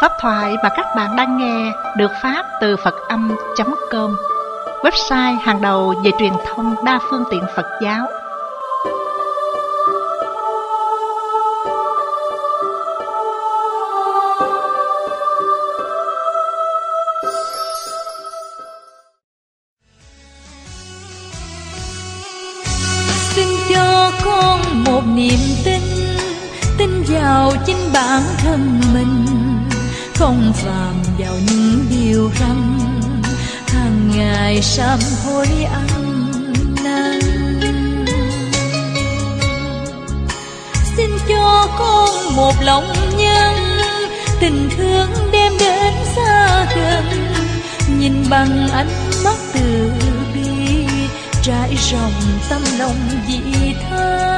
Pháp thoại mà các bạn đang nghe được phát từ Phật-âm.com, website hàng đầu về truyền thông đa phương tiện Phật giáo. Xin cho con một niềm tin, tin vào chính bản thân mình, không phạm vào những điều răn hàng ngày sám hối ăn năn. Xin cho con một lòng nhân, tình thương đem đến xa gần, nhìn bằng ánh mắt từ bi, trải rộng tâm lòng vị tha.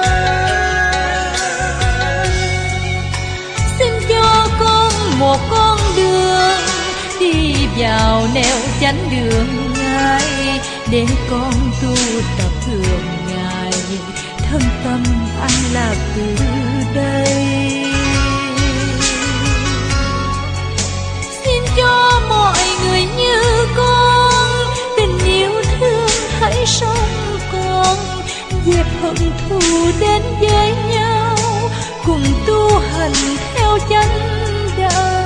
Xin cho con một con đường đi vào nẻo chánh đường Ngài, để con tu tập thường ngày, thân tâm an lạc từ đây. Xin cho mọi người như con, tình yêu thương hãy sống con, dẹp hận thù đến với nhau, cùng tu hành theo chánh đạo.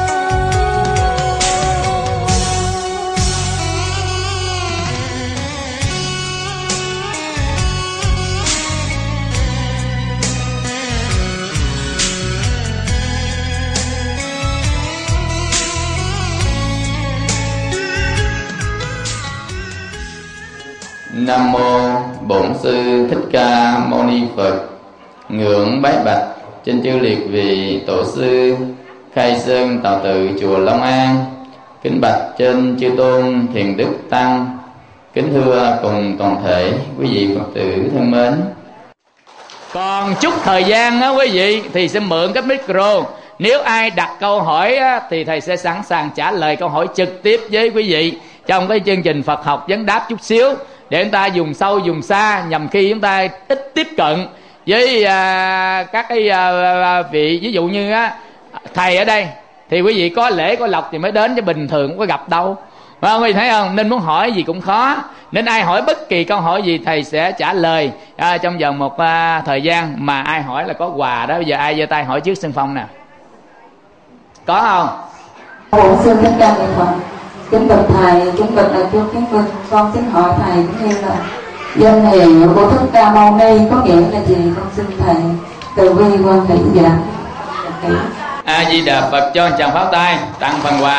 Nam mô Bổn Sư Thích Ca Mâu Ni Phật. Ngưỡng bái bạch trên chư liệt vị tổ sư Khai Sơn Tào Tự chùa Long An. Kính bạch trên chư tôn thiền đức tăng. Kính thưa cùng toàn thể quý vị Phật tử thân mến. Còn chút thời gian đó quý vị thì sẽ mượn cái micro. Nếu ai đặt câu hỏi thì thầy sẽ sẵn sàng trả lời câu hỏi trực tiếp với quý vị trong cái chương trình Phật học vấn đáp chút xíu, để chúng ta dùng sâu dùng xa, nhằm khi chúng ta ít tiếp cận với các cái vị. Ví dụ như thầy ở đây thì quý vị có lễ có lộc thì mới đến, chứ bình thường không có gặp đâu, phải không? Quý vị thấy không? Nên muốn hỏi gì cũng khó, nên ai hỏi bất kỳ câu hỏi gì thầy sẽ trả lời trong vòng một thời gian. Mà ai hỏi là có quà đó. Bây giờ ai giơ tay hỏi trước sân phong nè, có không? Bổn Sư Thích Ca Mâu Ni Phật. Kính bạch thầy, kính bạch đại chúng kính vâng, con xin hỏi thầy cũng như là danh hiệu của Thích Ca Mâu Ni có nghĩa là gì? Con xin thầy từ bi quan hỷ dạ. A Di Đà Phật cho chàng pháo tay tặng phần quà.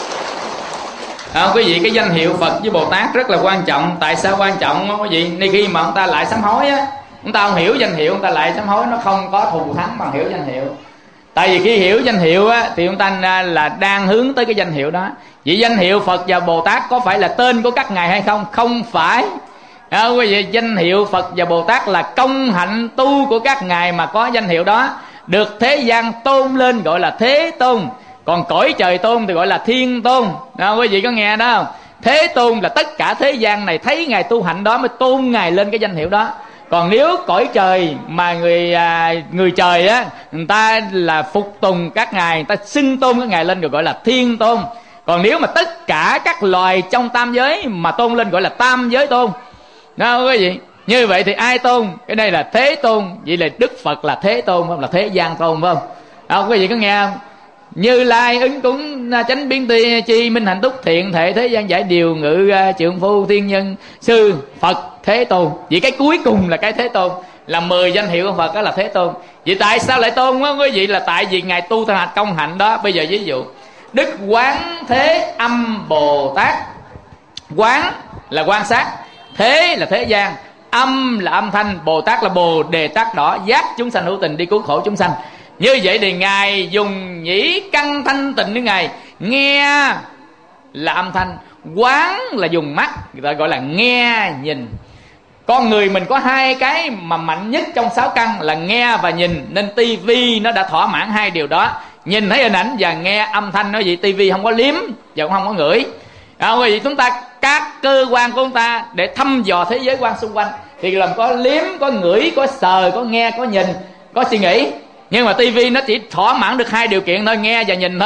Quý vị, cái danh hiệu Phật với Bồ Tát rất là quan trọng. Tại sao quan trọng quý vị? Nên khi mà ông ta lại sám hối á, chúng ta không hiểu danh hiệu, ông ta lại sám hối, nó không có thù thắng bằng hiểu danh hiệu. Tại vì khi hiểu danh hiệu á, thì chúng ta là đang hướng tới cái danh hiệu đó. Vậy danh hiệu Phật và Bồ Tát có phải là tên của các ngài hay không? Không phải. Quý vị, danh hiệu Phật và Bồ Tát là công hạnh tu của các ngài mà có danh hiệu đó, được thế gian tôn lên gọi là Thế Tôn, còn cõi trời tôn thì gọi là Thiên Tôn. Quý vị có nghe đó không? Thế Tôn là tất cả thế gian này thấy ngài tu hạnh đó mới tôn ngài lên cái danh hiệu đó. Còn nếu cõi trời mà người trời á, người ta là phục tùng các ngài, người ta xưng tôn các ngài lên rồi gọi là Thiên Tôn. Còn nếu mà tất cả các loài trong tam giới mà tôn lên gọi là Tam Giới Tôn. Đó quý vị. Như vậy thì ai tôn? Cái đây là Thế Tôn. Vậy là Đức Phật là Thế Tôn, không là Thế Gian Tôn, phải không? Quý vị có nghe không? Như Lai ứng cúng chánh biến chi minh hạnh túc thiện thể thế gian giải điều ngự trượng phu thiên nhân sư Phật Thế Tôn. Vậy cái cuối cùng là cái Thế Tôn, là 10 danh hiệu của Phật, đó là Thế Tôn. Vậy tại sao lại tôn á quý vị? Là tại vì ngài tu theo hạnh công hạnh đó. Bây giờ ví dụ Đức Quán Thế Âm Bồ Tát. Quán là quan sát, thế là thế gian, âm là âm thanh, Bồ Tát là Bồ Đề Tát Đỏ, giác chúng sanh hữu tình đi cứu khổ chúng sanh. Như vậy thì ngài dùng nhĩ căn thanh tịnh với ngài. Nghe là âm thanh, quán là dùng mắt, người ta gọi là nghe nhìn. Con người mình có hai cái mà mạnh nhất trong 6 căn là nghe và nhìn, nên tivi nó đã thỏa mãn hai điều đó. Nhìn thấy hình ảnh và nghe âm thanh. Nói vậy tivi không có liếm và cũng không có ngửi. Bởi vì chúng ta các cơ quan của chúng ta để thăm dò thế giới quan xung quanh thì làm có liếm, có ngửi, có sờ, có nghe, có nhìn, có suy nghĩ. Nhưng mà tivi nó chỉ thỏa mãn được hai điều kiện thôi, nghe và nhìn thôi.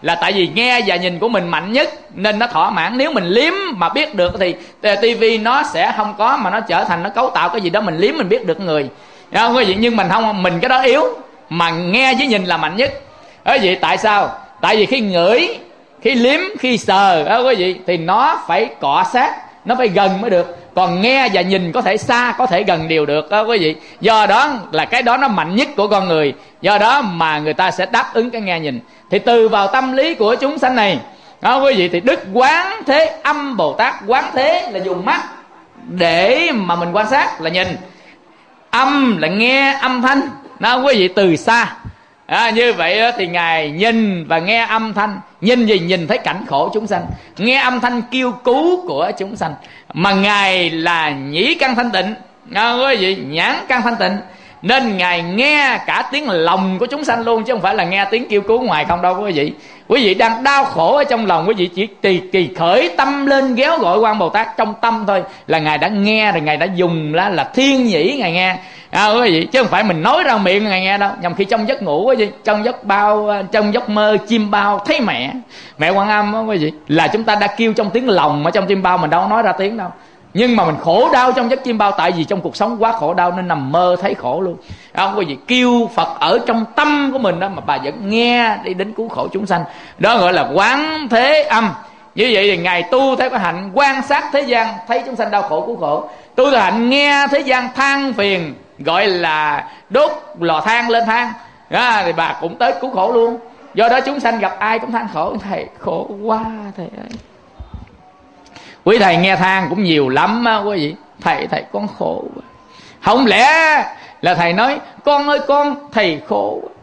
Là tại vì nghe và nhìn của mình mạnh nhất nên nó thỏa mãn. Nếu mình liếm mà biết được thì tivi nó sẽ không có, mà nó trở thành nó cấu tạo cái gì đó mình liếm mình biết được người, không quý vị. Nhưng mình không, mình cái đó yếu, mà nghe với nhìn là mạnh nhất. Quý vị tại sao? Tại vì khi ngửi, khi liếm, khi sờ đó quý vị, thì nó phải cọ sát, nó phải gần mới được. Còn nghe và nhìn có thể xa, có thể gần đều được đó quý vị. Do đó là cái đó nó mạnh nhất của con người. Do đó mà người ta sẽ đáp ứng cái nghe nhìn. Thì từ vào tâm lý của chúng sanh này đó quý vị, thì Đức Quán Thế Âm Bồ Tát, quán thế là dùng mắt để mà mình quan sát là nhìn, âm là nghe âm thanh đó quý vị, từ xa. Như vậy thì Ngài nhìn và nghe âm thanh. Nhìn gì? Nhìn thấy cảnh khổ chúng sanh, nghe âm thanh kêu cứu của chúng sanh. Mà Ngài là nhĩ căn thanh tịnh, quý vị, nhãn căn thanh tịnh, nên Ngài nghe cả tiếng lòng của chúng sanh luôn, chứ không phải là nghe tiếng kêu cứu ngoài không đâu quý vị. Quý vị đang đau khổ ở trong lòng, quý vị chỉ kỳ khởi tâm lên ghéo gọi Quan Bồ Tát trong tâm thôi là Ngài đã nghe rồi. Ngài đã dùng là thiên nhĩ Ngài nghe, quý vị, chứ không phải mình nói ra miệng Ngài nghe đâu. Nhằm khi trong giấc ngủ quý vị, trong giấc mơ chim bao thấy mẹ Quan Âm đó quý vị, là chúng ta đã kêu trong tiếng lòng ở trong chim bao, mình đâu nói ra tiếng đâu. Nhưng mà mình khổ đau trong giấc chim bao, tại vì trong cuộc sống quá khổ đau nên nằm mơ thấy khổ luôn. Không quý vị, kêu Phật ở trong tâm của mình đó mà bà vẫn nghe đi đến cứu khổ chúng sanh. Đó gọi là quán thế âm. Như vậy thì Ngài tu theo cái hạnh quan sát thế gian, thấy chúng sanh đau khổ cứu khổ. Tu theo hạnh nghe thế gian than phiền, gọi là đốt lò than lên than, thì bà cũng tới cứu khổ luôn. Do đó chúng sanh gặp ai cũng than khổ: thầy khổ quá thầy ơi. Quý thầy nghe than cũng nhiều lắm á quý vị. Thầy con khổ quá. Không lẽ là thầy nói con ơi con, thầy khổ quá.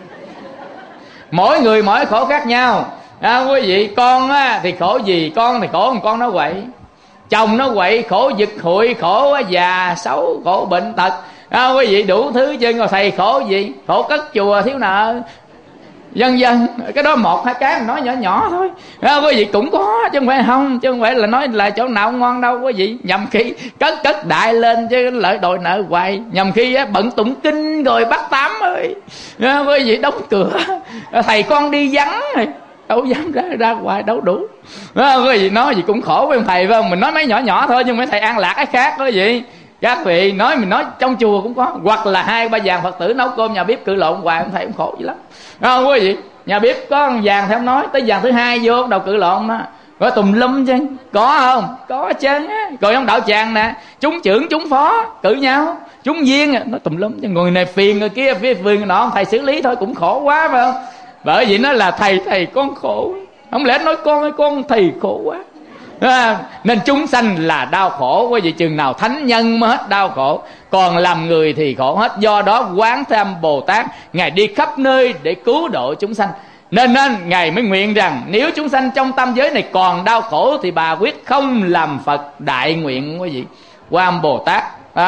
Mỗi người mỗi khổ khác nhau quý vị. Con á, thì khổ gì? Con thì khổ con nó quậy, chồng nó quậy, khổ giật hụi, khổ già xấu, khổ bệnh tật, quý vị, đủ thứ chứ. Rồi thầy khổ gì? Khổ cất chùa thiếu nợ, vân vân. Cái đó một hai cái mình nói nhỏ nhỏ thôi, quý vị, cũng có chứ không phải không, chứ không phải là nói là chỗ nào ngon đâu quý vị. Nhằm khi cất đại lên chứ lợi đòi nợ hoài. Nhằm khi bận tụng kinh rồi bắt tám ơi, quý vị, đóng cửa, thầy con đi vắng rồi đâu dám ra ngoài đâu đủ. Quý vị nói gì cũng khổ với ông thầy phải không? Mình nói mấy nhỏ nhỏ thôi, nhưng mấy thầy an lạc cái khác đó quý vị. Các vị nói, mình nói trong chùa cũng có, hoặc là 2-3 dàn Phật tử nấu cơm nhà bếp cự lộn hoài, ông thầy cũng khổ dữ lắm, không quý vị. Nhà bếp có một dàn theo nói, tới dàn thứ 2 vô đầu cự lộn đó, có tùm lum chứ, có không? Có chứ. Rồi trong đạo tràng nè, chúng trưởng chúng phó cự nhau, chúng viên nó tùm lum chứ. Người này phiền, người kia phiền người nọ, thầy xử lý thôi cũng khổ quá phải không? Bởi vì nó là thầy con khổ, không lẽ nói con ơi con, thầy khổ quá. Nên chúng sanh là đau khổ quý vị. Chừng nào thánh nhân mới hết đau khổ, còn làm người thì khổ hết. Do đó Quán Thế Âm Bồ Tát Ngài đi khắp nơi để cứu độ chúng sanh. Nên Ngài mới nguyện rằng nếu chúng sanh trong tam giới này còn đau khổ thì bà quyết không làm Phật đại nguyện quý vị. Quan Âm Bồ Tát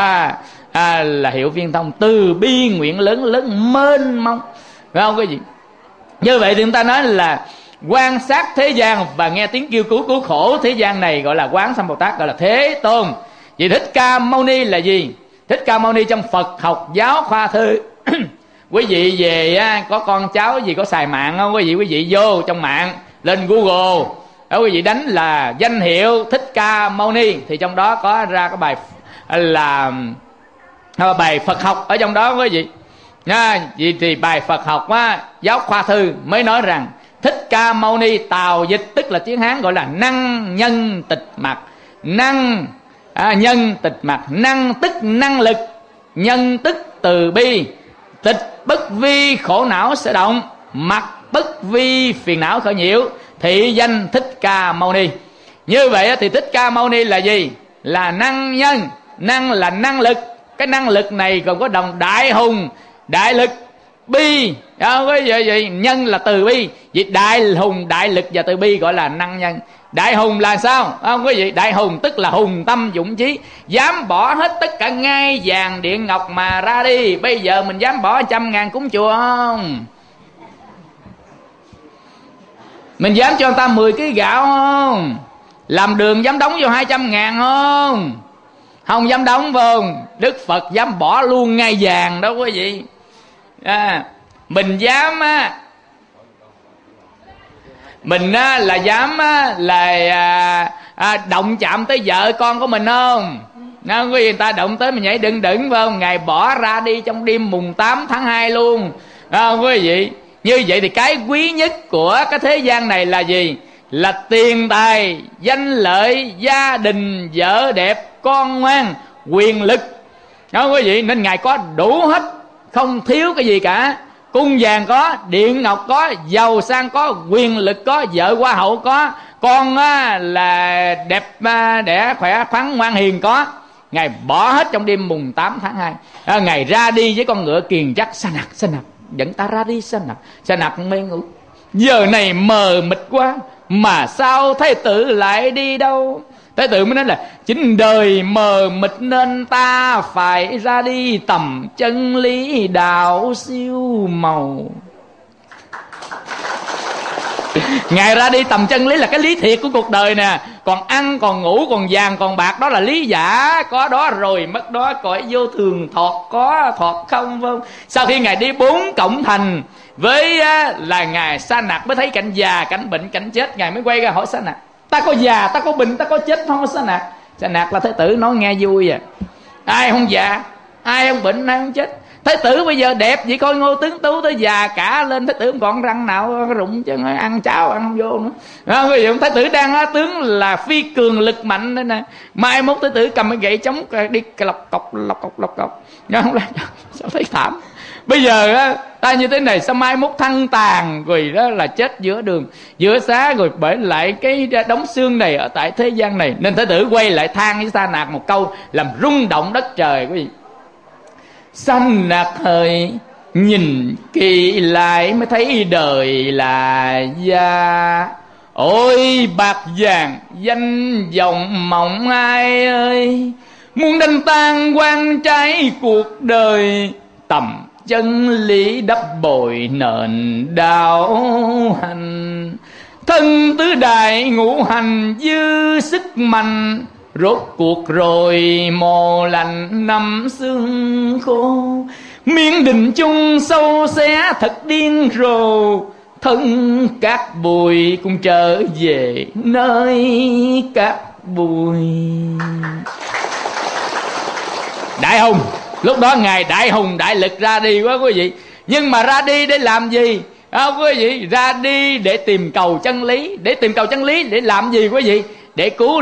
là hiệu viên thông, từ bi nguyện lớn lớn mênh mông, phải không quý vị? Như vậy thì chúng ta nói là quan sát thế gian và nghe tiếng kêu cứu khổ thế gian này gọi là Quán Thế Âm Bồ Tát, gọi là Thế Tôn. Vậy Thích Ca Mâu Ni là gì? Thích Ca Mâu Ni trong Phật học giáo khoa thư quý vị về có con cháu gì có xài mạng không quý vị vô trong mạng lên Google đó, quý vị đánh là danh hiệu Thích Ca Mâu Ni thì trong đó có ra cái bài là bài Phật học ở trong đó quý vị. Vì thì bài Phật học giáo khoa thư mới nói rằng Thích Ca Mâu Ni tào dịch tức là tiếng Hán gọi là năng nhân tịch mặt. Năng nhân tịch mặt, năng tức năng lực, nhân tức từ bi, tịch bất vi khổ não sẽ động, mặt bất vi phiền não khởi nhiễu, thị danh Thích Ca Mâu Ni. Như vậy thì Thích Ca Mâu Ni là gì? Là năng nhân. Năng là năng lực. Cái năng lực này còn có đồng đại hùng, đại lực, bi, nhân là từ bi. Vì đại hùng, đại lực và từ bi gọi là năng nhân. Đại hùng là sao? Không quý vị, đại hùng tức là hùng tâm dũng chí, dám bỏ hết tất cả ngai vàng điện ngọc mà ra đi. Bây giờ mình dám bỏ 100.000 cúng chùa không? Mình dám cho người ta 10 kg gạo không? Làm đường dám đóng vô 200.000 không? Không dám đóng không? Đức Phật dám bỏ luôn ngai vàng đó quý vị. Mình dám mình là dám động chạm tới vợ con của mình không? Quý vị, người ta động tới mình nhảy đừng phải không? Ngài bỏ ra đi trong đêm mùng 8 tháng 2 luôn. Quý vị, như vậy thì cái quý nhất của cái thế gian này là gì? Là tiền tài, danh lợi, gia đình, vợ đẹp, con ngoan, quyền lực. Quý vị, nên Ngài có đủ hết, không thiếu cái gì cả. Cung vàng có, điện ngọc có, giàu sang có, quyền lực có, vợ hoa hậu có, con là đẹp đẽ khỏe khoắn ngoan hiền có. Ngài bỏ hết trong đêm mùng 8 tháng 2. Ngài ra đi với con ngựa kiền dắt sa nặc dẫn ta ra đi. Sa nặc mê ngủ, giờ này mờ mịt quá, mà sao Thái tử lại đi đâu? Thái tử mới nói là chính đời mờ mịt nên ta phải ra đi tầm chân lý đạo siêu màu. Ngài ra đi tầm chân lý là cái lý thiệt của cuộc đời nè. Còn ăn, còn ngủ, còn vàng, còn bạc đó là lý giả. Có đó rồi mất đó, cõi vô thường thọt có thọt không, phải không? Sau khi Ngài đi 4 cổng thành với là Ngài Sa Nặc mới thấy cảnh già, cảnh bệnh, cảnh chết. Ngài mới quay ra hỏi Sa Nặc: ta có già, ta có bệnh, ta có chết không Sa Nặc? Sa Nặc là Thái tử nói nghe vui à. Ai không già, ai không bệnh, ai không chết. Thái tử bây giờ đẹp vậy, coi Ngô Tướng Tú tới già cả lên, Thái tử không còn răng nào rụng chứ, ăn cháo ăn không vô nữa. Bây giờ Thái tử đang tướng là phi cường lực mạnh đây nè, mai mốt Thái tử cầm cái gậy chống đi lọc cọc. Không là sao thấy thảm. Bây giờ ta như thế này, sao mai mốt thăng tàn rồi đó là chết giữa đường giữa xá, rồi bởi lại cái đống xương này ở tại thế gian này. Nên Thái tử quay lại than với Sa Nặc một câu làm rung động đất trời. Quý vị, Sa Nặc ơi, nhìn kỳ lại mới thấy đời là gia. Ôi bạc vàng danh vọng mộng ai ơi, muốn đánh tan quan trái cuộc đời, tầm chân lý đắp bồi nền đạo hành. Thân tứ đại ngũ hành dư sức mạnh, rốt cuộc rồi mồ lạnh năm xương khô. Miếng định chung sâu xé thật điên rồ, thân cát bụi cũng trở về nơi cát bụi. Đại hùng, lúc đó Ngài đại hùng đại lực ra đi quá quý vị. Nhưng mà ra đi để làm gì? Quý vị, ra đi để tìm cầu chân lý. Để tìm cầu chân lý để làm gì quý vị? Để cứu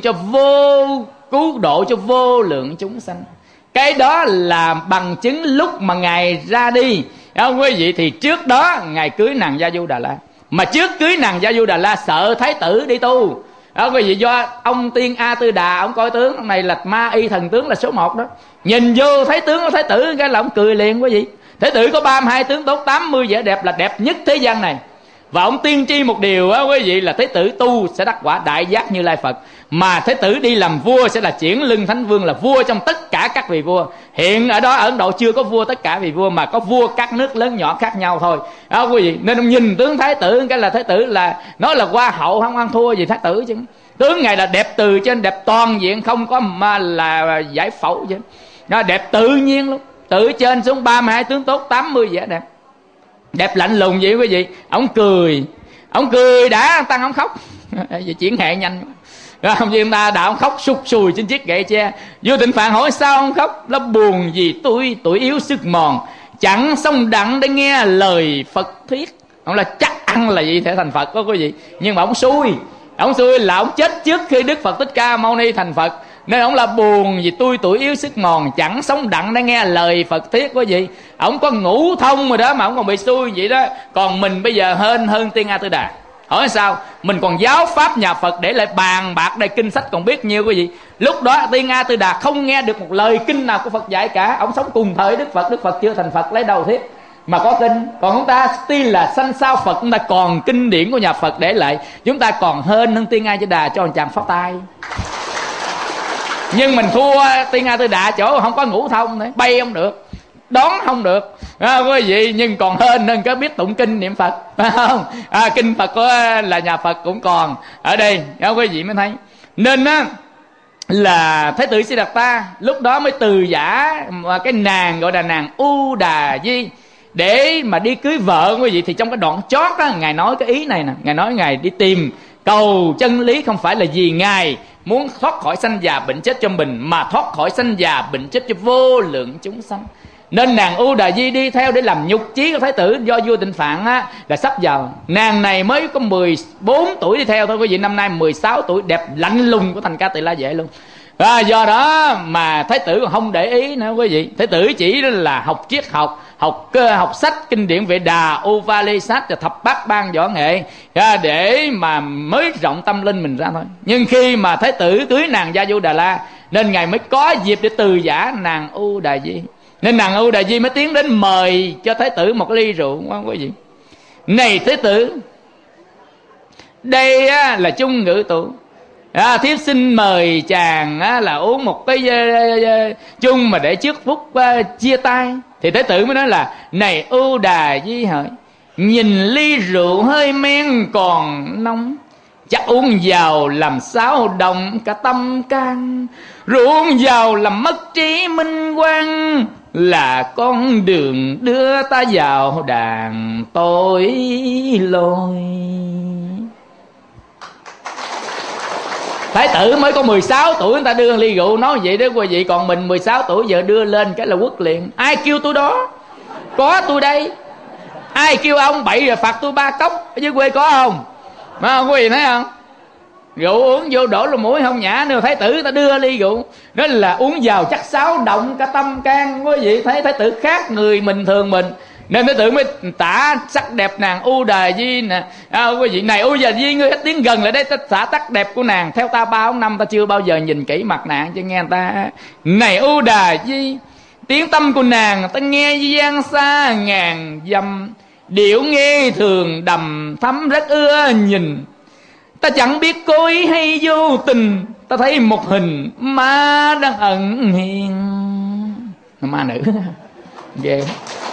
độ cho vô lượng chúng sanh. Cái đó là bằng chứng lúc mà Ngài ra đi. Quý vị, thì trước đó Ngài cưới nàng Gia Du Đà La. Mà trước cưới nàng Gia Du Đà La sợ Thái tử đi tu. Quý vị, do ông Tiên A Tư Đà, ông coi tướng ông này là ma y thần tướng là số 1 đó. Nhìn vô thấy tướng của Thái tử cái là ông cười liền quý vị. Thái tử có 32 tướng tốt, 80 vẻ đẹp, là đẹp nhất thế gian này. Và ông tiên tri một điều quý vị, là Thái tử tu sẽ đắc quả đại giác Như Lai Phật. Mà Thái tử đi làm vua sẽ là chuyển lưng Thánh Vương, là vua trong tất cả các vị vua. Hiện ở đó ở Ấn Độ chưa có vua tất cả vị vua, mà có vua các nước lớn nhỏ khác nhau thôi. Quý vị, nên ông nhìn tướng Thái tử cái là Thái tử là nói là hoa hậu, không ăn thua gì Thái tử chứ. Tướng Ngài là đẹp từ trên, đẹp toàn diện, không có mà là giải phẫu chứ. Nó đẹp tự nhiên luôn, từ trên xuống 32 tướng tốt, 80 vẻ đẹp. Đẹp lạnh lùng vậy quý vị. Ông cười đã tăng ông khóc. Chuyển hệ nhanh quá. Không như ta đạo ông khóc sụt sùi trên chiếc gậy tre. Vua Tịnh Phạn hỏi sao ông khóc? Nó buồn vì tôi tuổi yếu sức mòn, chẳng xong đặng để nghe lời Phật thuyết. Ông là chắc ăn là gì thể thành Phật đó quý vị. Nhưng mà ông xui là ông chết trước khi Đức Phật Thích Ca Mâu Ni thành Phật. Nên ông là buồn vì tôi tuổi yếu sức mòn, chẳng sống đặng để nghe lời Phật thuyết quý vị. Ông có ngũ thông rồi đó mà ông còn bị xui vậy đó. Còn mình bây giờ hơn Tiên A Tư Đà. Hỏi sao? Mình còn giáo pháp nhà Phật để lại bàn bạc đây, kinh sách còn biết nhiêu quý vị. Lúc đó Tiên A Tư Đà không nghe được một lời kinh nào của Phật dạy cả. Ông sống cùng thời Đức Phật chưa thành Phật lấy đầu thuyết mà có kinh. Còn chúng ta tin là sanh sao Phật, chúng ta còn kinh điển của nhà Phật để lại, chúng ta còn hơn Tiên A Tư Đà cho một chàng phát tay. Nhưng mình thua Tiên A Tư Đà chỗ không có ngũ thông nữa, bay không được, đón không được quý vị. Nhưng còn hơn có biết tụng kinh niệm Phật, phải không? Kinh Phật của là nhà Phật cũng còn ở đây quý vị mới thấy. Nên là Thái tử Siddhartha lúc đó mới từ giả cái nàng gọi là nàng U Đà Di. để mà đi cưới vợ quý vị, thì trong cái đoạn chót á, Ngài nói cái ý này nè. Ngài nói Ngài đi tìm cầu chân lý không phải là vì Ngài muốn thoát khỏi sanh già bệnh chết cho mình, mà thoát khỏi sanh già bệnh chết cho vô lượng chúng sanh. Nên nàng U Đà Di đi theo để làm nhục chí của Thái tử do vua Tịnh Phạn á, là sắp vào. Nàng này mới có 14 tuổi đi theo thôi quý vị, năm nay 16 tuổi, đẹp lạnh lùng của thành Ca Tỳ La Vệ luôn. Do đó mà Thái tử còn không để ý nữa quý vị. Thái tử chỉ là học triết học, học sách kinh điển Vệ Đà, Uvalesat và thập bát ban võ nghệ để mà mới rộng tâm linh mình ra thôi. Nhưng khi mà Thái tử cưới nàng Gia Du Đà La, nên Ngài mới có dịp để từ giả nàng U Đà Di. Nên nàng U Đà Di mới tiến đến mời cho Thái tử một ly rượu quý vị. Này Thái tử, đây là chung ngữ tụ, thiếp xin mời chàng là uống một cái chung mà để trước phút chia tay. Thì Thái tử mới nói là: này U Đà Di hỡi, nhìn ly rượu hơi men còn nóng, chắc uống vào làm sao động cả tâm can, rượu uống vào làm mất trí minh quang, là con đường đưa ta vào đàn tối lôi. Thái tử mới có 16 tuổi người ta đưa ly rượu, nói vậy đó quý vị. Còn mình 16 tuổi giờ đưa lên cái là quất liền. Ai kêu tôi đó? Có tôi đây. Ai kêu ông bậy rồi phạt tôi 3 cốc? Ở dưới quê có không? Mà không, quý vị thấy không? Rượu uống vô đổ lỗ mũi không nhả nữa. Thái tử ta đưa ly rượu, đó là uống vào chắc xáo động cả tâm can. Quý vị thấy Thái tử khác người bình thường mình, nên Thái tử mới tả sắc đẹp nàng U Đà Di nè. Quý vị, này U Đà Di, ngươi tiến gần lại đây, ta tả sắc đẹp của nàng. Theo ta 3-4 năm ta chưa bao giờ nhìn kỹ mặt nàng cho nghe người ta. Này U Đà Di, tiếng tâm của nàng ta nghe gian xa ngàn dặm, điệu nghe thường đầm thắm rất ưa nhìn. Ta chẳng biết cố ý hay vô tình, ta thấy một hình ma đang ẩn hiện. Ma nữ ghê.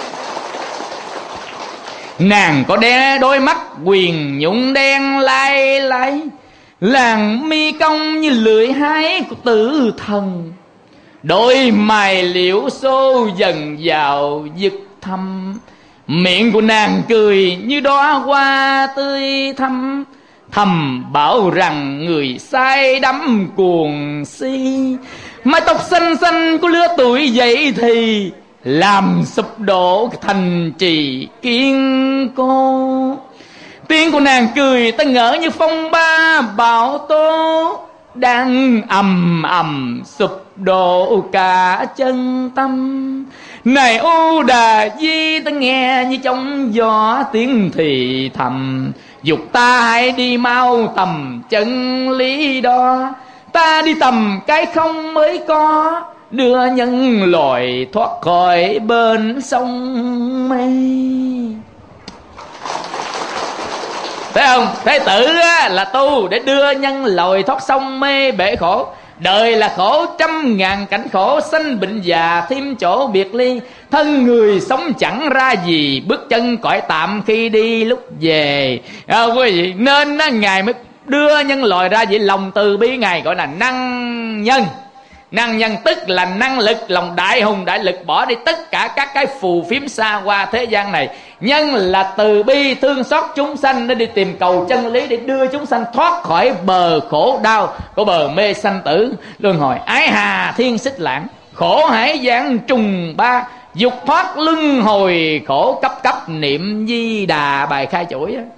Nàng có đôi mắt quyền nhũng đen lai lai, làn mi cong như lưỡi hái của tử thần, đôi mày liễu xô dần vào vực thăm. Miệng của nàng cười như đóa hoa tươi thắm, thầm bảo rằng người say đắm cuồng si. Mái tóc xanh xanh của lứa tuổi dậy thì làm sụp đổ thành trì kiên cố. Tiếng của nàng cười ta ngỡ như phong ba bão tố, đang ầm ầm sụp đổ cả chân tâm. Này U Đà Di, ta nghe như trong gió tiếng thì thầm, dục ta hãy đi mau tầm chân lý đó. Ta đi tầm cái không mới có, đưa nhân loại thoát khỏi bên sông mê. Thấy không? Thái tử là tu để đưa nhân loại thoát sông mê bể khổ. Đời là khổ trăm ngàn cảnh khổ, sanh bệnh già thêm chỗ biệt ly. Thân người sống chẳng ra gì, bước chân cõi tạm khi đi lúc về. Quý vị, nên Ngài mới đưa nhân loại ra vậy. Lòng từ bi Ngài gọi là năng nhân. Năng nhân tức là năng lực, lòng đại hùng đại lực, bỏ đi tất cả các cái phù phiếm xa qua thế gian này. Nhân là từ bi thương xót chúng sanh, để đi tìm cầu chân lý, để đưa chúng sanh thoát khỏi bờ khổ đau của bờ mê sanh tử luân hồi. Ái hà thiên xích lãng, khổ hải giảng trùng ba, dục thoát luân hồi khổ cấp cấp, niệm Di Đà bài khai chuỗi á.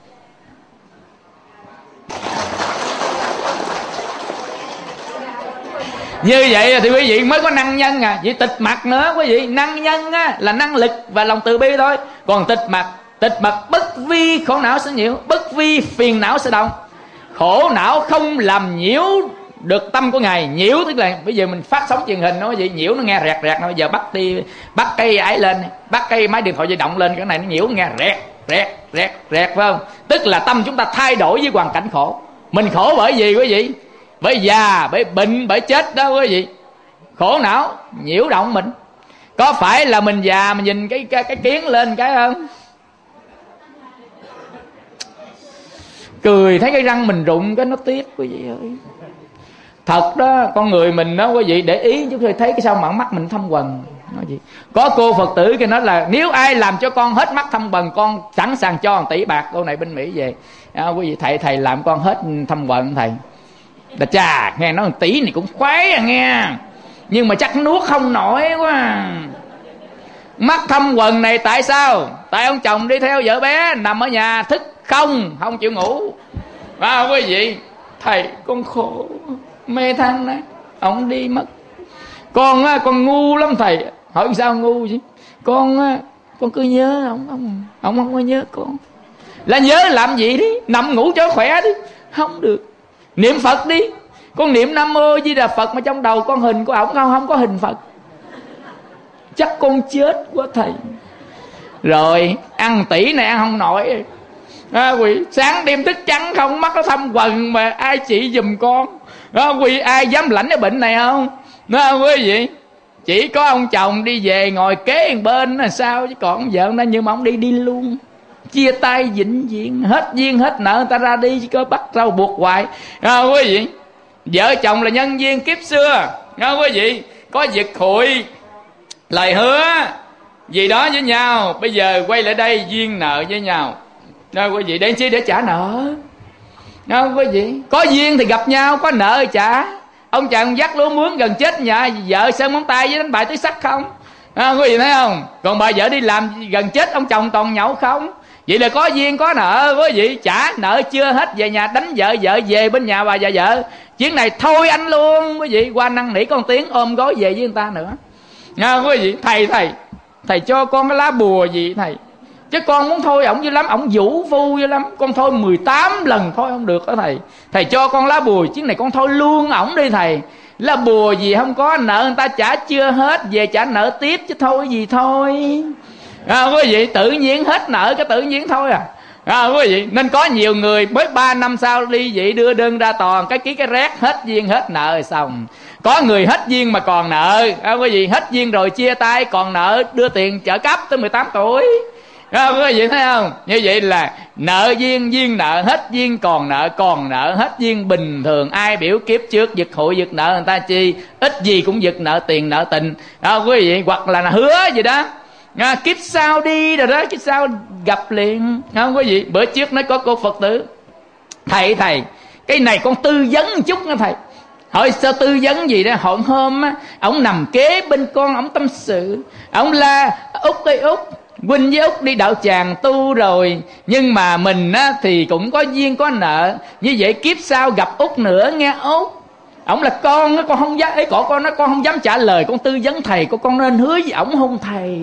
Như vậy thì quý vị mới có năng nhân vậy tịch mặt nữa quý vị. Năng nhân là năng lực và lòng từ bi thôi. Còn tịch mặt bất vi khổ não sẽ nhiễu, bất vi phiền não sẽ động. Khổ não không làm nhiễu được tâm của Ngài. Nhiễu tức là bây giờ mình phát sóng truyền hình nó vậy, nhiễu nó nghe rẹt rẹt. Bây giờ bắt cây ấy lên, bắt cây máy điện thoại di động lên, cái này nó nhiễu nghe rẹt rẹt rẹt rẹt, phải không? Tức là tâm chúng ta thay đổi với hoàn cảnh khổ. Mình khổ bởi gì quý vị? Bởi già, bởi bệnh, bởi chết đó quý vị. Khổ não nhiễu động mình. Có phải là mình già mình nhìn cái kiến lên cái không? Cười thấy cái răng mình rụng cái nó tiếc quý vị ơi. Thật đó, con người mình đó quý vị để ý chứ thấy cái sao mà mắt mình thâm quầng. Nói gì? Có cô Phật tử kia nói là nếu ai làm cho con hết mắt thâm quần, con sẵn sàng cho 1 tỷ bạc. Cô này bên Mỹ về. Quý vị, thầy làm con hết thâm quần thầy. Là chà, nghe nói 1 tỷ này cũng khoái nghe, nhưng mà chắc nuốt không nổi quá. Mắt thâm quần này tại sao? Tại ông chồng đi theo vợ bé, nằm ở nhà thức không chịu ngủ. Quý vị, thầy con khổ mê than đấy, ông đi mất. Con ngu lắm thầy. Hỏi sao ngu chứ? Con cứ nhớ ông không có nhớ con. Là nhớ làm gì đi, nằm ngủ cho khỏe đi. Không được, niệm Phật đi. Con niệm Nam Mô Di Đà Phật mà trong đầu con hình của ổng không có hình Phật. Chắc con chết quá thầy. Rồi ăn 1 tỷ này ăn không nổi. Sáng đêm thức trắng không, mắt nó thâm quần mà ai chỉ giùm con. Ai dám lãnh cái bệnh này không? Quý vị, chỉ có ông chồng đi về ngồi kế bên là sao, chứ còn vợ nó nhưng mà ông đi luôn. Chia tay vĩnh viễn, hết duyên hết nợ, người ta ra đi chứ có bắt rau buộc hoài. Quý vị, vợ chồng là nhân duyên kiếp xưa. Quý vị, có vật hụi, lời hứa gì đó với nhau, bây giờ quay lại đây duyên nợ với nhau. Quý vị, để chi? Để trả nợ. Quý vị, có duyên thì gặp nhau, có nợ thì trả. Ông chàng dắt lúa mướn gần chết nhà vợ sơn móng tay với đánh bài tứ sắc không. Quý vị thấy không? Còn bà vợ đi làm gần chết, ông chồng toàn nhậu không. Vậy là có duyên có nợ. Quý vị, trả nợ chưa hết về nhà đánh vợ, vợ về bên nhà bà và vợ. Chuyến này thôi anh luôn. Quý vị, qua năn nỉ con tiếng ôm gối về với người ta nữa. Quý vị, thầy cho con cái lá bùa gì thầy? Chứ con muốn thôi ổng dữ lắm, ổng vũ phu dữ lắm. Con thôi 18 lần thôi không được đó thầy. Thầy cho con lá bùa, chuyến này con thôi luôn ổng đi thầy. Lá bùa gì không có, nợ người ta trả chưa hết, về trả nợ tiếp chứ thôi gì thôi. Quý vị, tự nhiên hết nợ cái tự nhiên thôi quý vị, nên có nhiều người mới 3 năm sau ly dị đưa đơn ra tòa, cái ký cái rét hết duyên hết nợ rồi xong. Có người hết duyên mà còn nợ. Quý vị, hết duyên rồi chia tay còn nợ, đưa tiền trợ cấp tới 18 tuổi. Quý vị thấy không? Như vậy là nợ duyên, duyên nợ, hết duyên còn nợ, hết duyên bình thường. Ai biểu kiếp trước giật hụi giật nợ người ta chi, ít gì cũng giật nợ tiền nợ tình. Quý vị, hoặc là hứa gì đó, kiếp sau đi rồi đó, kiếp sau gặp liền. Quý vị, bữa trước nói có cô Phật tử, thầy cái này con tư vấn một chút nha thầy. Hỏi sao tư vấn gì đó? Hồi hôm á, ổng nằm kế bên con, ổng tâm sự, ổng la Út ơi Út, Huynh với Út đi đạo tràng tu rồi, nhưng mà mình á, thì cũng có duyên có nợ. Như vậy kiếp sau gặp Út nữa nghe Út. Ổng là con không dám ấy, con nói con không dám trả lời, con tư vấn thầy, con nên hứa với ổng không thầy?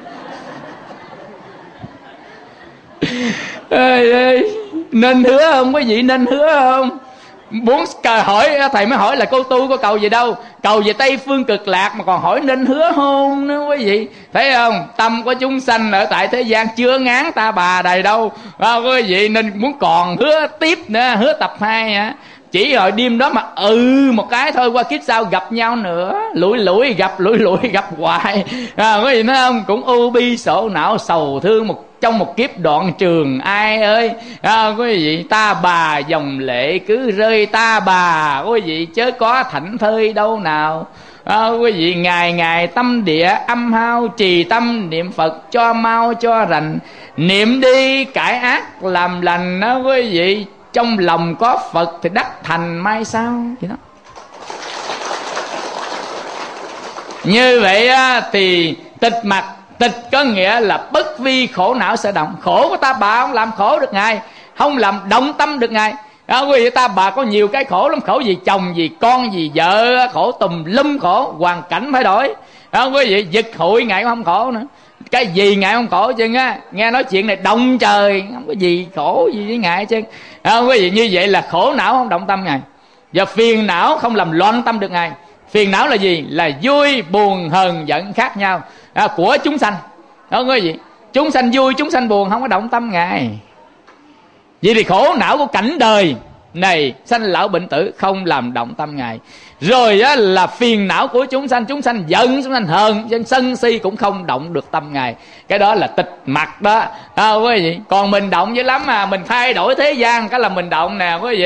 Ê, nên hứa không quý vị, nên hứa không? Muốn hỏi thầy mới hỏi là cô tu có cầu gì đâu, cầu về Tây Phương Cực Lạc mà còn hỏi nên hứa hôn nữa quý vị. Thấy không? Tâm của chúng sanh ở tại thế gian chưa ngán ta bà đầy đâu quý vị, nên muốn còn hứa tiếp nữa, hứa tập 2 hả? Chỉ rồi đêm đó mà một cái thôi, qua kiếp sau gặp nhau nữa, lủi gặp hoài. Quý vị nói không? Cũng ưu bi sổ não sầu thương trong một kiếp đoạn trường ai ơi. Quý vị, ta bà dòng lệ cứ rơi ta bà, quý vị chớ có thảnh thơi đâu nào. Quý vị, ngày ngày tâm địa âm hao, trì tâm niệm Phật cho mau cho rành, niệm đi cải ác làm lành đó quý vị. Trong lòng có Phật thì đắc thành mai sau vậy đó. Như vậy thì tịch mặt, tịch có nghĩa là bất vi khổ não sở động. Khổ của ta bà không làm khổ được Ngài, không làm động tâm được Ngài. Quý vị, ta bà có nhiều cái khổ lắm. Khổ gì chồng gì con gì vợ, khổ tùm lum khổ, hoàn cảnh phải đổi. Quý vị, giật hụi Ngài cũng không khổ nữa. Cái gì Ngài không khổ chứ á. Nghe nói chuyện này động trời, không có gì khổ gì với Ngài chứ. Quý vị, như vậy là khổ não không động tâm Ngài, và phiền não không làm loạn tâm được Ngài. Phiền não là gì? Là vui buồn hờn giận khác nhau của chúng sanh. Quý vị, chúng sanh vui chúng sanh buồn không có động tâm Ngài. Vậy thì khổ não của cảnh đời này, sanh lão bệnh tử không làm động tâm Ngài. Rồi là phiền não của chúng sanh giận, chúng sanh hờn, sân si cũng không động được tâm Ngài. Cái đó là tịch mặt đó quý vị. Còn mình động dữ lắm mà, mình thay đổi thế gian cái là mình động nè quý vị.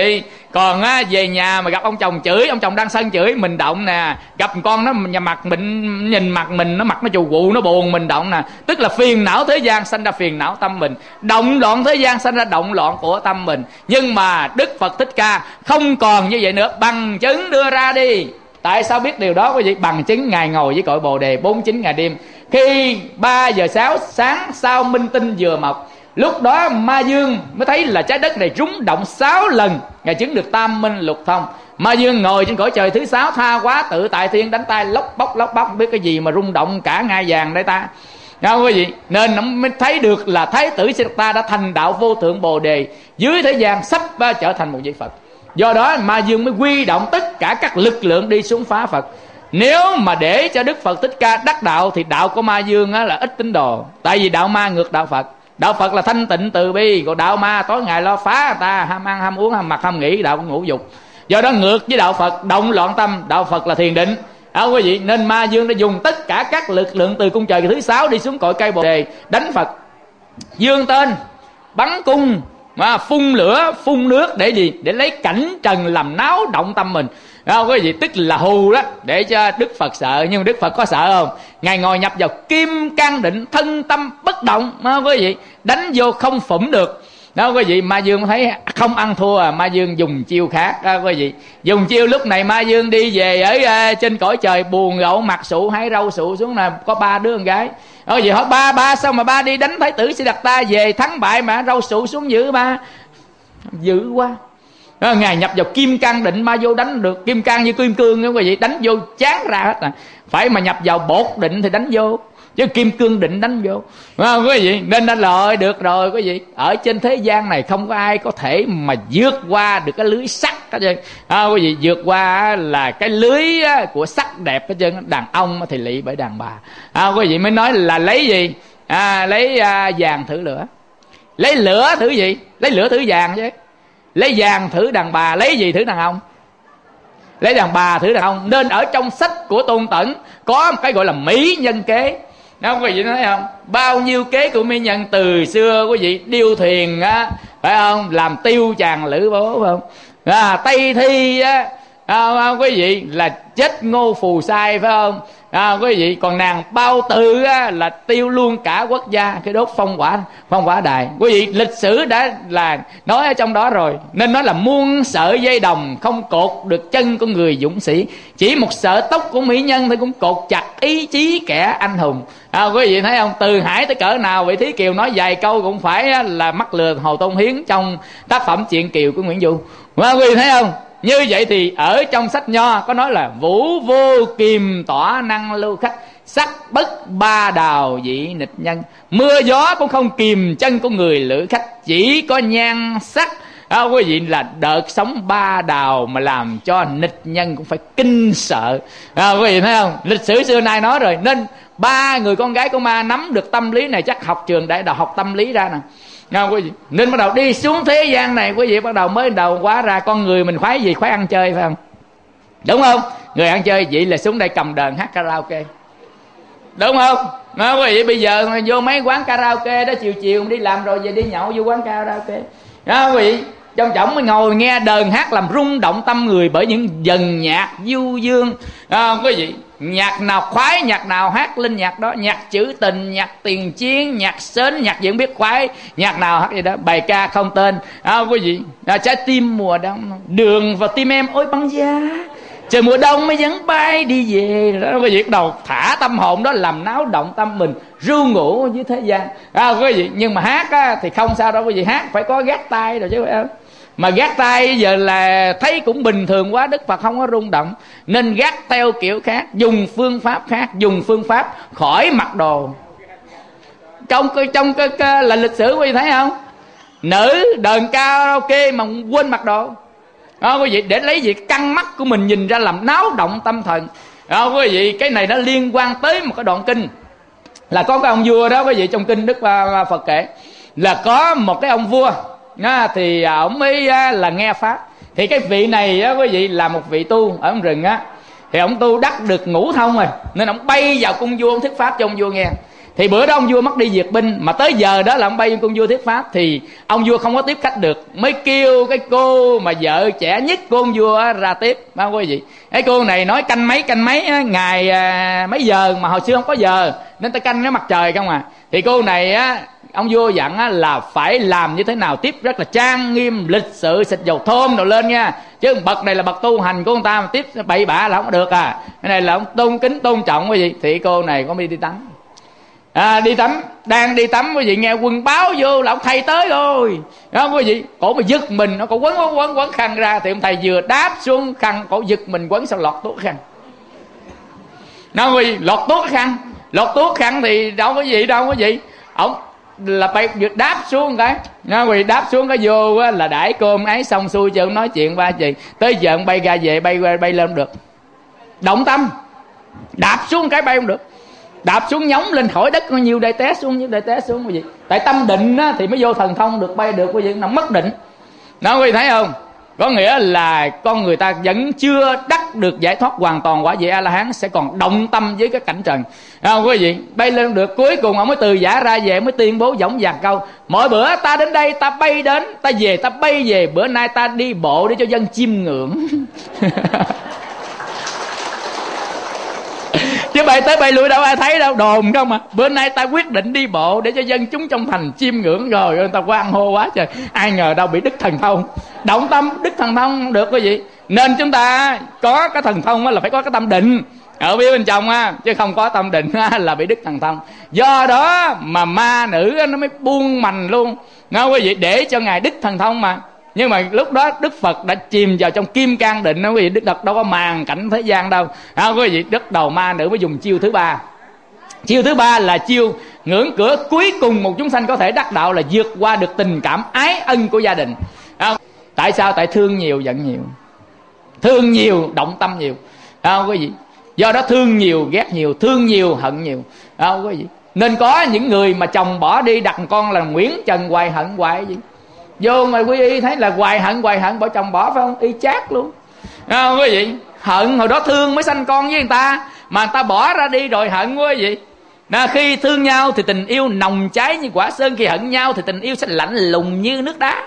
Còn á, về nhà mà gặp ông chồng chửi, ông chồng đang sân chửi, mình động nè. Gặp con nó nhà mặt mình, nhìn mặt mình, nó mặt nó chù quụ, nó buồn, mình động nè. Tức là phiền não thế gian sanh ra phiền não tâm mình, động loạn thế gian sanh ra động loạn của tâm mình. Nhưng mà Đức Phật Thích Ca không còn như vậy nữa. Bằng chứng đưa ra đi. Tại sao biết điều đó quý vị? Bằng chứng Ngài ngồi với cội Bồ Đề 49 ngày đêm. Khi 3 giờ sáng sau minh tinh vừa mọc, lúc đó Ma Dương mới thấy là trái đất này rung động 6 lần. Ngài chứng được tam minh lục thông. Ma Dương ngồi trên cõi trời thứ 6 tha hóa tự tại thiên, đánh tay lóc bóc không biết cái gì mà rung động cả ngai vàng đây ta. Không quý vị? Nên nó mới thấy được là Thái tử Siddhartha đã thành đạo vô thượng Bồ Đề dưới thế gian, sắp trở thành một vị Phật. Do đó Ma Dương mới huy động tất cả các lực lượng đi xuống phá Phật. Nếu mà để cho Đức Phật Thích Ca đắc đạo thì đạo của Ma Dương là ít tín đồ. Tại vì đạo ma ngược đạo Phật. Đạo Phật là thanh tịnh từ bi, còn đạo ma tối ngày lo phá người ta, ham ăn ham uống ham mặc ham nghĩ, đạo ngũ dục. Do đó ngược với đạo Phật, động loạn tâm. Đạo Phật là thiền định. Quý vị, nên Ma Dương đã dùng tất cả các lực lượng từ cung trời thứ 6 đi xuống cội cây Bồ Đề đánh Phật. Dương tên, bắn cung, mà phun lửa phun nước để gì? Để lấy cảnh trần làm náo động tâm mình. Quý vị, tức là hù đó, để cho Đức Phật sợ. Nhưng Đức Phật có sợ không? Ngài ngồi nhập vào kim cang định, thân tâm bất động. Quý vị, đánh vô không phủm được. Đó quý vị, Ma Dương thấy không ăn thua, Ma Dương dùng chiêu khác. Quý vị, dùng chiêu lúc này Ma Dương đi về ở trên cõi trời buồn rầu, mặt sụ hái râu sụ xuống là có 3 đứa con gái. Quý vị hỏi ba sao mà ba đi đánh Thái tử Siddhartha về thắng bại mà râu sụ xuống dữ ba? Dữ quá. Ngài nhập vào kim cang định, ma vô đánh được. Kim cang như kim cương đó quý vị, đánh vô chán ra hết à. Phải mà nhập vào bột định thì đánh vô, chứ kim cương định đánh vô. Quý vị, nên đã lợi được rồi quý vị. Ở trên thế gian này không có ai có thể mà vượt qua được cái lưới sắt hết trơn. Quý vị, vượt qua là cái lưới của sắc đẹp hết trơn. Đàn ông thì lị bởi đàn bà. Quý vị mới nói là lấy gì? Lấy vàng thử lửa. Lấy lửa thử gì? Lấy lửa thử vàng chứ. Lấy vàng thử đàn bà, lấy gì thử đàn ông? Lấy đàn bà thử đàn ông. Nên ở trong sách của Tôn Tẩn có một cái gọi là mỹ nhân kế. Đó, quý vị nói không? Bao nhiêu kế của mỹ nhân từ xưa quý vị, điêu thuyền á, phải không? Làm tiêu chàng lữ bố, phải không? Tây thi á, quý vị, là chết ngô phù sai, phải không? Quý vị, còn nàng Bao Tử á, là tiêu luôn cả quốc gia, cái đốt phong quả đài. Quý vị, lịch sử đã là nói ở trong đó rồi. Nên nói là muôn sợi dây đồng không cột được chân của người dũng sĩ, chỉ một sợi tóc của mỹ nhân thì cũng cột chặt ý chí kẻ anh hùng. Quý vị thấy không? Từ Hải tới cỡ nào vị Thí Kiều nói vài câu cũng phải là mắc lừa Hồ Tôn Hiến trong tác phẩm Chuyện Kiều của Nguyễn Du. Quý vị thấy không? Như vậy thì ở trong sách Nho có nói là vũ vô kiềm tỏa năng lưu khách, sắc bất ba đào dĩ nịch nhân. Mưa gió cũng không kìm chân của người lữ khách, chỉ có nhan sắc. Quý vị, là đợt sống ba đào mà làm cho nịch nhân cũng phải kinh sợ. Quý vị thấy không? Lịch sử xưa nay nói rồi. Nên 3 người con gái của Ma nắm được tâm lý này, chắc học trường đại đạo học tâm lý ra nè. Quý vị, nên bắt đầu đi xuống thế gian này, quý vị bắt đầu mới đầu quá ra con người mình khoái gì? Khoái ăn chơi, phải không? Đúng không? Người ăn chơi vậy là xuống đây cầm đờn hát karaoke, đúng không? Quý vị, bây giờ vô mấy quán karaoke đó, chiều chiều đi làm rồi về đi nhậu vô quán karaoke đó, quý vị, trong chổng mới ngồi nghe đờn hát làm rung động tâm người bởi những dần nhạc du dương. Quý vị, nhạc nào khoái, nhạc nào hát lên nhạc đó. Nhạc trữ tình, nhạc tiền chiến, nhạc sến, nhạc diễn biết khoái, nhạc nào hát gì đó. Bài ca không tên. Quý vị, trái tim mùa đông, đường vào tim em ôi băng giá, trời mùa đông mới dẫn bay đi về đó. Quý vị, bắt đầu thả tâm hồn đó, làm náo động tâm mình, ru ngủ dưới thế gian. Quý vị, nhưng mà hát á, thì không sao đâu quý vị. Hát phải có gác tay rồi chứ phải không? Mà gác tay giờ là thấy cũng bình thường quá. Đức Phật không có rung động, nên gác theo kiểu khác, dùng phương pháp khác, dùng phương pháp khỏi mặc đồ. Trong cái là lịch sử quý vị thấy không? Nữ đờn karaoke mà quên mặc đồ. Quý vị, để lấy gì căng mắt của mình nhìn ra làm náo động tâm thần. Quý vị, cái này nó liên quan tới một cái đoạn kinh, là có cái ông vua đó quý vị, trong kinh Đức Phật kể là có một cái ông vua thì ông mới là nghe pháp. Thì cái vị này quý vị là một vị tu ở trong rừng á, thì ông tu đắc được ngũ thông rồi, nên ông bay vào cung vua, ông thuyết pháp cho ông vua nghe. Thì bữa đó ông vua mất đi duyệt binh, mà tới giờ đó là ông bay con vua thuyết pháp, thì ông vua không có tiếp khách được, mới kêu cái cô mà vợ trẻ nhất của ông vua ra tiếp. Không quý vị, cái cô này nói canh mấy ngày mấy giờ, mà hồi xưa không có giờ nên ta canh cái mặt trời không à. Thì cô này á, ông vua dặn á, là phải làm như thế nào tiếp rất là trang nghiêm, lịch sự, xịt dầu thơm đồ lên nha, chứ bậc này là bậc tu hành của ông ta, mà tiếp bậy bạ là không có được à. Cái này là ông tôn kính tôn trọng quý vị. Thì cô này có đi tắm, đi tắm, đang đi tắm quý vị, nghe quân báo vô là ông thầy tới rồi đó quý vị. Cổ mà giật mình, nó cổ quấn khăn ra, thì ông thầy vừa đáp xuống khăn, cổ giật mình quấn sao lọt tuốt khăn. Nó quý vị, lọt tuốt khăn thì đâu có gì đâu quý vị. Ông là bay đáp xuống cái, nó quý vị, đáp xuống cái vô á, là đãi cơm ấy xong xuôi chưa nói chuyện ba chị, tới giờ ông bay ra về, bay lên không được. Động tâm, đạp xuống cái bay không được, đạp xuống nhóng lên khỏi đất, có nhiều đại té xuống quý vị. Tại tâm định á, thì mới vô thần thông được, bay được quý vị. Nó mất định đó quý vị thấy không. Có nghĩa là con người ta vẫn chưa đắc được giải thoát hoàn toàn quả vị A-la-hán, sẽ còn động tâm với cái cảnh trần. Không quý vị, bay lên được, cuối cùng ông mới từ giả ra về, mới tuyên bố dõng dạc câu: mỗi bữa ta đến đây ta bay đến, ta về ta bay về, bữa nay ta đi bộ để cho dân chiêm ngưỡng. Chứ bay tới bay lui đâu ai thấy đâu, đồn không à. Bữa nay ta quyết định đi bộ để cho dân chúng trong thành chiêm ngưỡng. Rồi người ta quan hô quá trời, ai ngờ đâu bị đứt thần thông. Động tâm đứt thần thông được quý vị. Nên chúng ta có cái thần thông là phải có cái tâm định ở phía bên trong á, chứ không có tâm định là bị đứt thần thông. Do đó mà ma nữ nó mới buông mành luôn nó quý vị, để cho ngài đứt thần thông mà. Nhưng mà lúc đó Đức Phật đã chìm vào trong kim cang định đó quý vị. Đức Phật đâu có màng cảnh thế gian đâu quý vị. Bắt đầu ma nữ mới dùng chiêu thứ ba. Chiêu thứ ba là chiêu ngưỡng cửa cuối cùng một chúng sanh có thể đắc đạo, là vượt qua được tình cảm ái ân của gia đình. Tại sao? Tại thương nhiều giận nhiều, thương nhiều động tâm nhiều quý vị. Do đó thương nhiều ghét nhiều, thương nhiều hận nhiều quý vị. Nên có những người mà chồng bỏ đi đặt con là Nguyễn Trần hoài hận hoài gì. Vô mà quý vị thấy là hoài hận bỏ chồng bỏ, phải không? Y chát luôn quý vị. Hận hồi đó thương mới sanh con với người ta, mà người ta bỏ ra đi rồi hận quý vị. Khi thương nhau thì tình yêu nồng cháy như quả sơn, khi hận nhau thì tình yêu sẽ lạnh lùng như nước đá.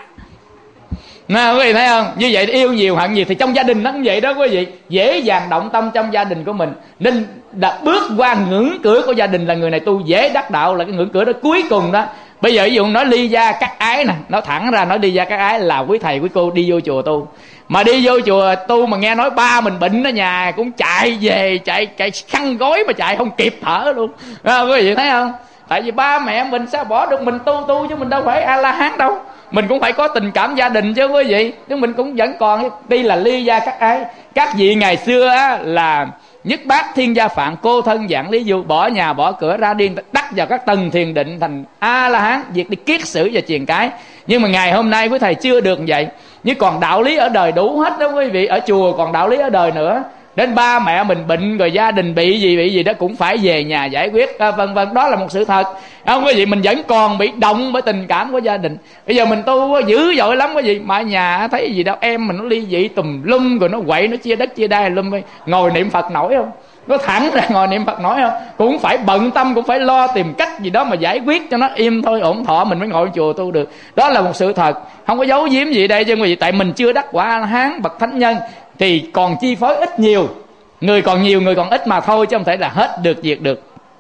Quý vị thấy không? Như vậy yêu nhiều hận nhiều, thì trong gia đình nó cũng vậy đó quý vị. Dễ dàng động tâm trong gia đình của mình. Nên đã bước qua ngưỡng cửa của gia đình là người này tu dễ đắc đạo, là cái ngưỡng cửa đó cuối cùng đó. Bây giờ ví dụ nói ly gia cắt ái nè, nói thẳng ra nói ly gia cắt ái là quý thầy quý cô đi vô chùa tu, mà đi vô chùa tu mà nghe nói ba mình bệnh ở nhà cũng chạy về, chạy khăn gối mà chạy không kịp thở luôn quý vị thấy không? Tại vì ba mẹ mình sao bỏ được mình tu chứ mình đâu phải A-la-hán đâu. Mình cũng phải có tình cảm gia đình chứ quý vị. Nhưng mình cũng vẫn còn, tuy là ly gia cắt ái. Các vị ngày xưa á, là nhất bát thiên gia phạn, cô thân giảng lý du, bỏ nhà bỏ cửa ra đi đắc vào các tầng thiền định thành A-la-hán, việc đi kiết sử và truyền cái. Nhưng mà ngày hôm nay quý thầy chưa được vậy. Nhưng còn đạo lý ở đời đủ hết đó quý vị. Ở chùa còn đạo lý ở đời nữa. Đến ba mẹ mình bệnh rồi gia đình bị gì đó cũng phải về nhà giải quyết, vân vân. Đó là một sự thật không quý vị. Mình vẫn còn bị động bởi tình cảm của gia đình. Bây giờ mình tu dữ dội lắm quý vị, mà ở nhà thấy gì đâu, em mình nó ly dị tùm lum, rồi nó quậy, nó chia đất chia đai lum. Ngồi niệm Phật nổi không? Nó thẳng ra ngồi niệm Phật nổi không? Cũng phải bận tâm, cũng phải lo tìm cách gì đó mà giải quyết cho nó im thôi, ổn thọ mình mới ngồi chùa tu được. Đó là một sự thật, không có giấu giếm gì đây chứ quý vị. Tại mình chưa đắc quả A-la-hán bậc thánh nhân thì còn chi phối ít nhiều, người còn nhiều người còn ít mà thôi, chứ không thể là hết được diệt được.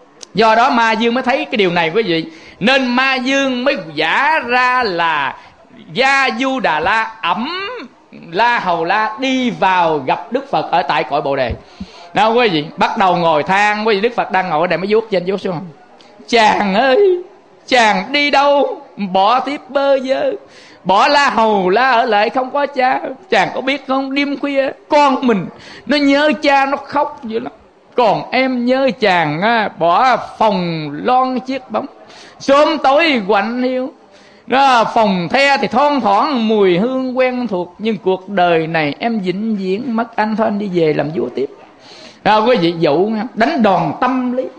Do đó ma dương mới thấy cái điều này quý vị. Nên ma dương mới giả ra là Gia Du Đà La ẩm La Hầu La đi vào gặp Đức Phật ở tại cõi Bồ Đề. Nào quý vị, bắt đầu ngồi than quý vị. Đức Phật đang ngồi ở đây mới vuốt trên vuốt xuống. Chàng ơi, chàng đi đâu? Bỏ tiếp bơ vơ, bỏ La Hầu La ở lại không có cha. Chàng có biết không, đêm khuya con mình nó nhớ cha, nó khóc vậy lắm. Còn em nhớ chàng bỏ phòng lon chiếc bóng, sớm tối quạnh hiu đó. Phòng the thì thoang thoảng mùi hương quen thuộc, nhưng cuộc đời này em vĩnh viễn mất anh thôi, anh đi về làm vua tiếp. Quý vị dụ đánh đòn tâm lý.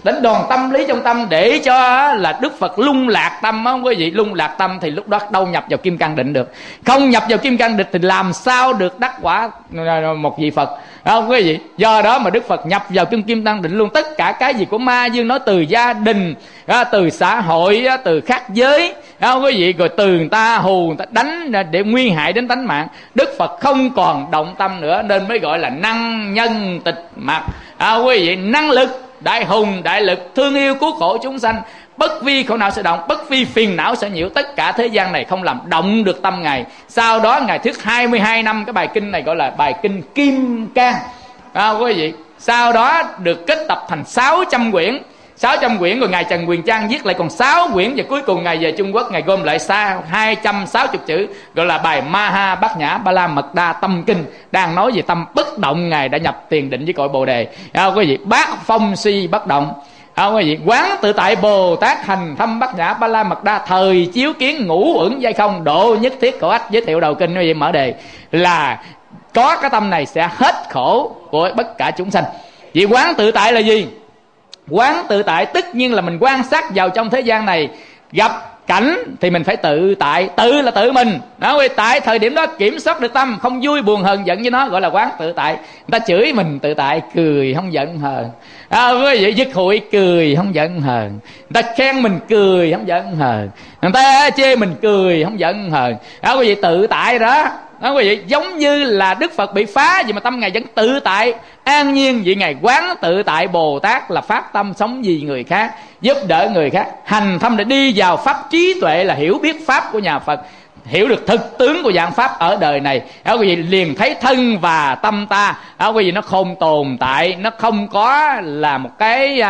đánh đòn tâm lý trong tâm để cho là Đức Phật lung lạc tâm á quý vị. Lung lạc tâm thì lúc đó đâu nhập vào kim cang định được. Không nhập vào kim cang định thì làm sao được đắc quả một vị Phật, không quý vị? Do đó mà Đức Phật nhập vào kim cang định luôn. Tất cả cái gì của ma dương nói, từ gia đình, từ xã hội, từ khác giới, không quý vị, rồi từ người ta hù, người ta đánh để nguy hại đến tánh mạng, Đức Phật không còn động tâm nữa, nên mới gọi là năng nhân tịch mặc. Quý vị, năng lực, đại hùng, đại lực, thương yêu cứu khổ chúng sanh, bất vi khổ não sẽ động, bất vi phiền não sẽ nhiễu. Tất cả thế gian này không làm động được tâm Ngài. Sau đó Ngài thuyết 22 năm cái bài kinh này gọi là bài kinh Kim Cang, quý vị. Sau đó được kết tập thành 600 quyển. 600 quyển rồi Ngài Trần Quyền Trang viết lại còn 6 quyển, và cuối cùng Ngài về Trung Quốc, Ngài gom lại 260 chữ gọi là bài Maha Bát Nhã Ba La Mật Đa Tâm Kinh, đang nói về tâm bất động. Ngài đã nhập tiền định với cội Bồ Đề, quý vị. Bát Phong Si bất động, quý vị. Quán tự tại Bồ Tát hành thâm Bát Nhã Ba La Mật Đa, thời chiếu kiến ngũ uẩn giai không, độ nhất thiết khổ ách. Giới thiệu đầu kinh, quý vị mở đề là có cái tâm này sẽ hết khổ của tất cả chúng sanh. Vì quán tự tại là gì? Quán tự tại tất nhiên là mình quan sát vào trong thế gian này, gặp cảnh thì mình phải tự tại. Tự là tự mình đó, tại thời điểm đó kiểm soát được tâm, không vui buồn hờn giận với nó, gọi là quán tự tại. Người ta chửi mình tự tại, cười không giận hờn. Quý vị, dứt hụi cười không giận hờn. Người ta khen mình cười không giận hờn, người ta chê mình cười không giận hờn. Quý vị, tự tại đó. Quý vị, giống như là Đức Phật bị phá vậy mà tâm Ngài vẫn tự tại an nhiên. Vì Ngài quán tự tại Bồ Tát là phát tâm sống vì người khác, giúp đỡ người khác, hành thâm để đi vào pháp trí tuệ, là hiểu biết pháp của nhà Phật, hiểu được thực tướng của dạng pháp ở đời này. Quý vị, liền thấy thân và tâm ta, quý vị, nó không tồn tại, nó không có là một cái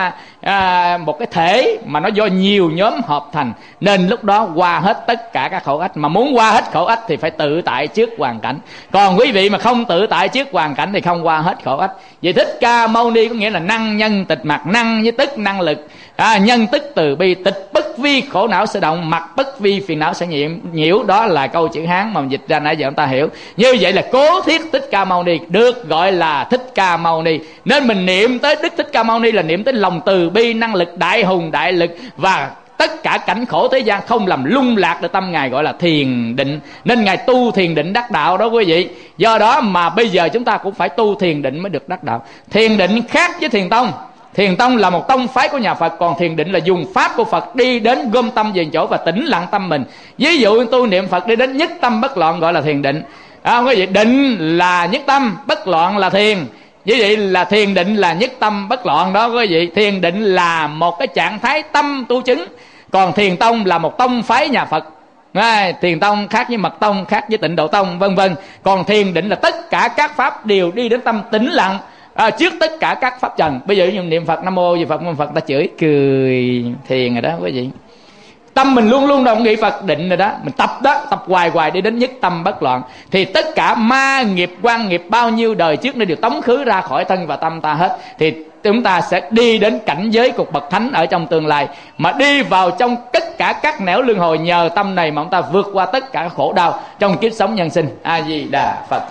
thể mà nó do nhiều nhóm hợp thành, nên lúc đó qua hết tất cả các khổ ách. Mà muốn qua hết khổ ách thì phải tự tại trước hoàn cảnh. Còn quý vị mà không tự tại trước hoàn cảnh thì không qua hết khổ ách. Vậy Thích Ca Mâu Ni có nghĩa là năng nhân tịch mặc. Năng với tức năng lực, nhân tức từ bi, tịch bất vi khổ não sẽ động, mặc bất vi phiền não sẽ nhiễu. Đó là câu chữ Hán mà mình dịch ra nãy giờ chúng ta hiểu. Như vậy là Cố Thiết Thích Ca Mâu Ni được gọi là Thích Ca Mâu Ni. Nên mình niệm tới Đức Thích Ca Mâu Ni là niệm tới lòng từ bi, năng lực, đại hùng, đại lực, và tất cả cảnh khổ thế gian không làm lung lạc được tâm Ngài, gọi là thiền định. Nên Ngài tu thiền định đắc đạo đó quý vị. Do đó mà bây giờ chúng ta cũng phải tu thiền định mới được đắc đạo. Thiền định khác với thiền tông. Thiền tông là một tông phái của nhà Phật, còn thiền định là dùng pháp của Phật đi đến gom tâm về chỗ và tĩnh lặng tâm mình. Ví dụ tu niệm Phật đi đến nhất tâm bất loạn gọi là thiền định. Quý vị, định là nhất tâm, bất loạn là thiền. Như vậy là thiền định là nhất tâm bất loạn đó quý vị. Thiền định là một cái trạng thái tâm tu chứng. Còn thiền tông là một tông phái nhà Phật. Thiền tông khác với mật tông, khác với tịnh độ tông, vân vân. Còn thiền định là tất cả các pháp đều đi đến tâm tĩnh lặng trước tất cả các pháp trần. Bây giờ như niệm Phật Nam Mô Di Phật, Phật ta chửi cười thiền rồi đó quý vị. Tâm mình luôn luôn đồng nghĩ Phật định rồi đó. Mình tập đó, tập hoài hoài đi đến nhất tâm bất loạn, thì tất cả ma nghiệp, quan nghiệp bao nhiêu đời trước nó đều tống khứ ra khỏi thân và tâm ta hết. Thì chúng ta sẽ đi đến cảnh giới của bậc thánh ở trong tương lai, mà đi vào trong tất cả các nẻo luân hồi. Nhờ tâm này mà chúng ta vượt qua tất cả khổ đau trong kiếp sống nhân sinh. A Di Đà Phật.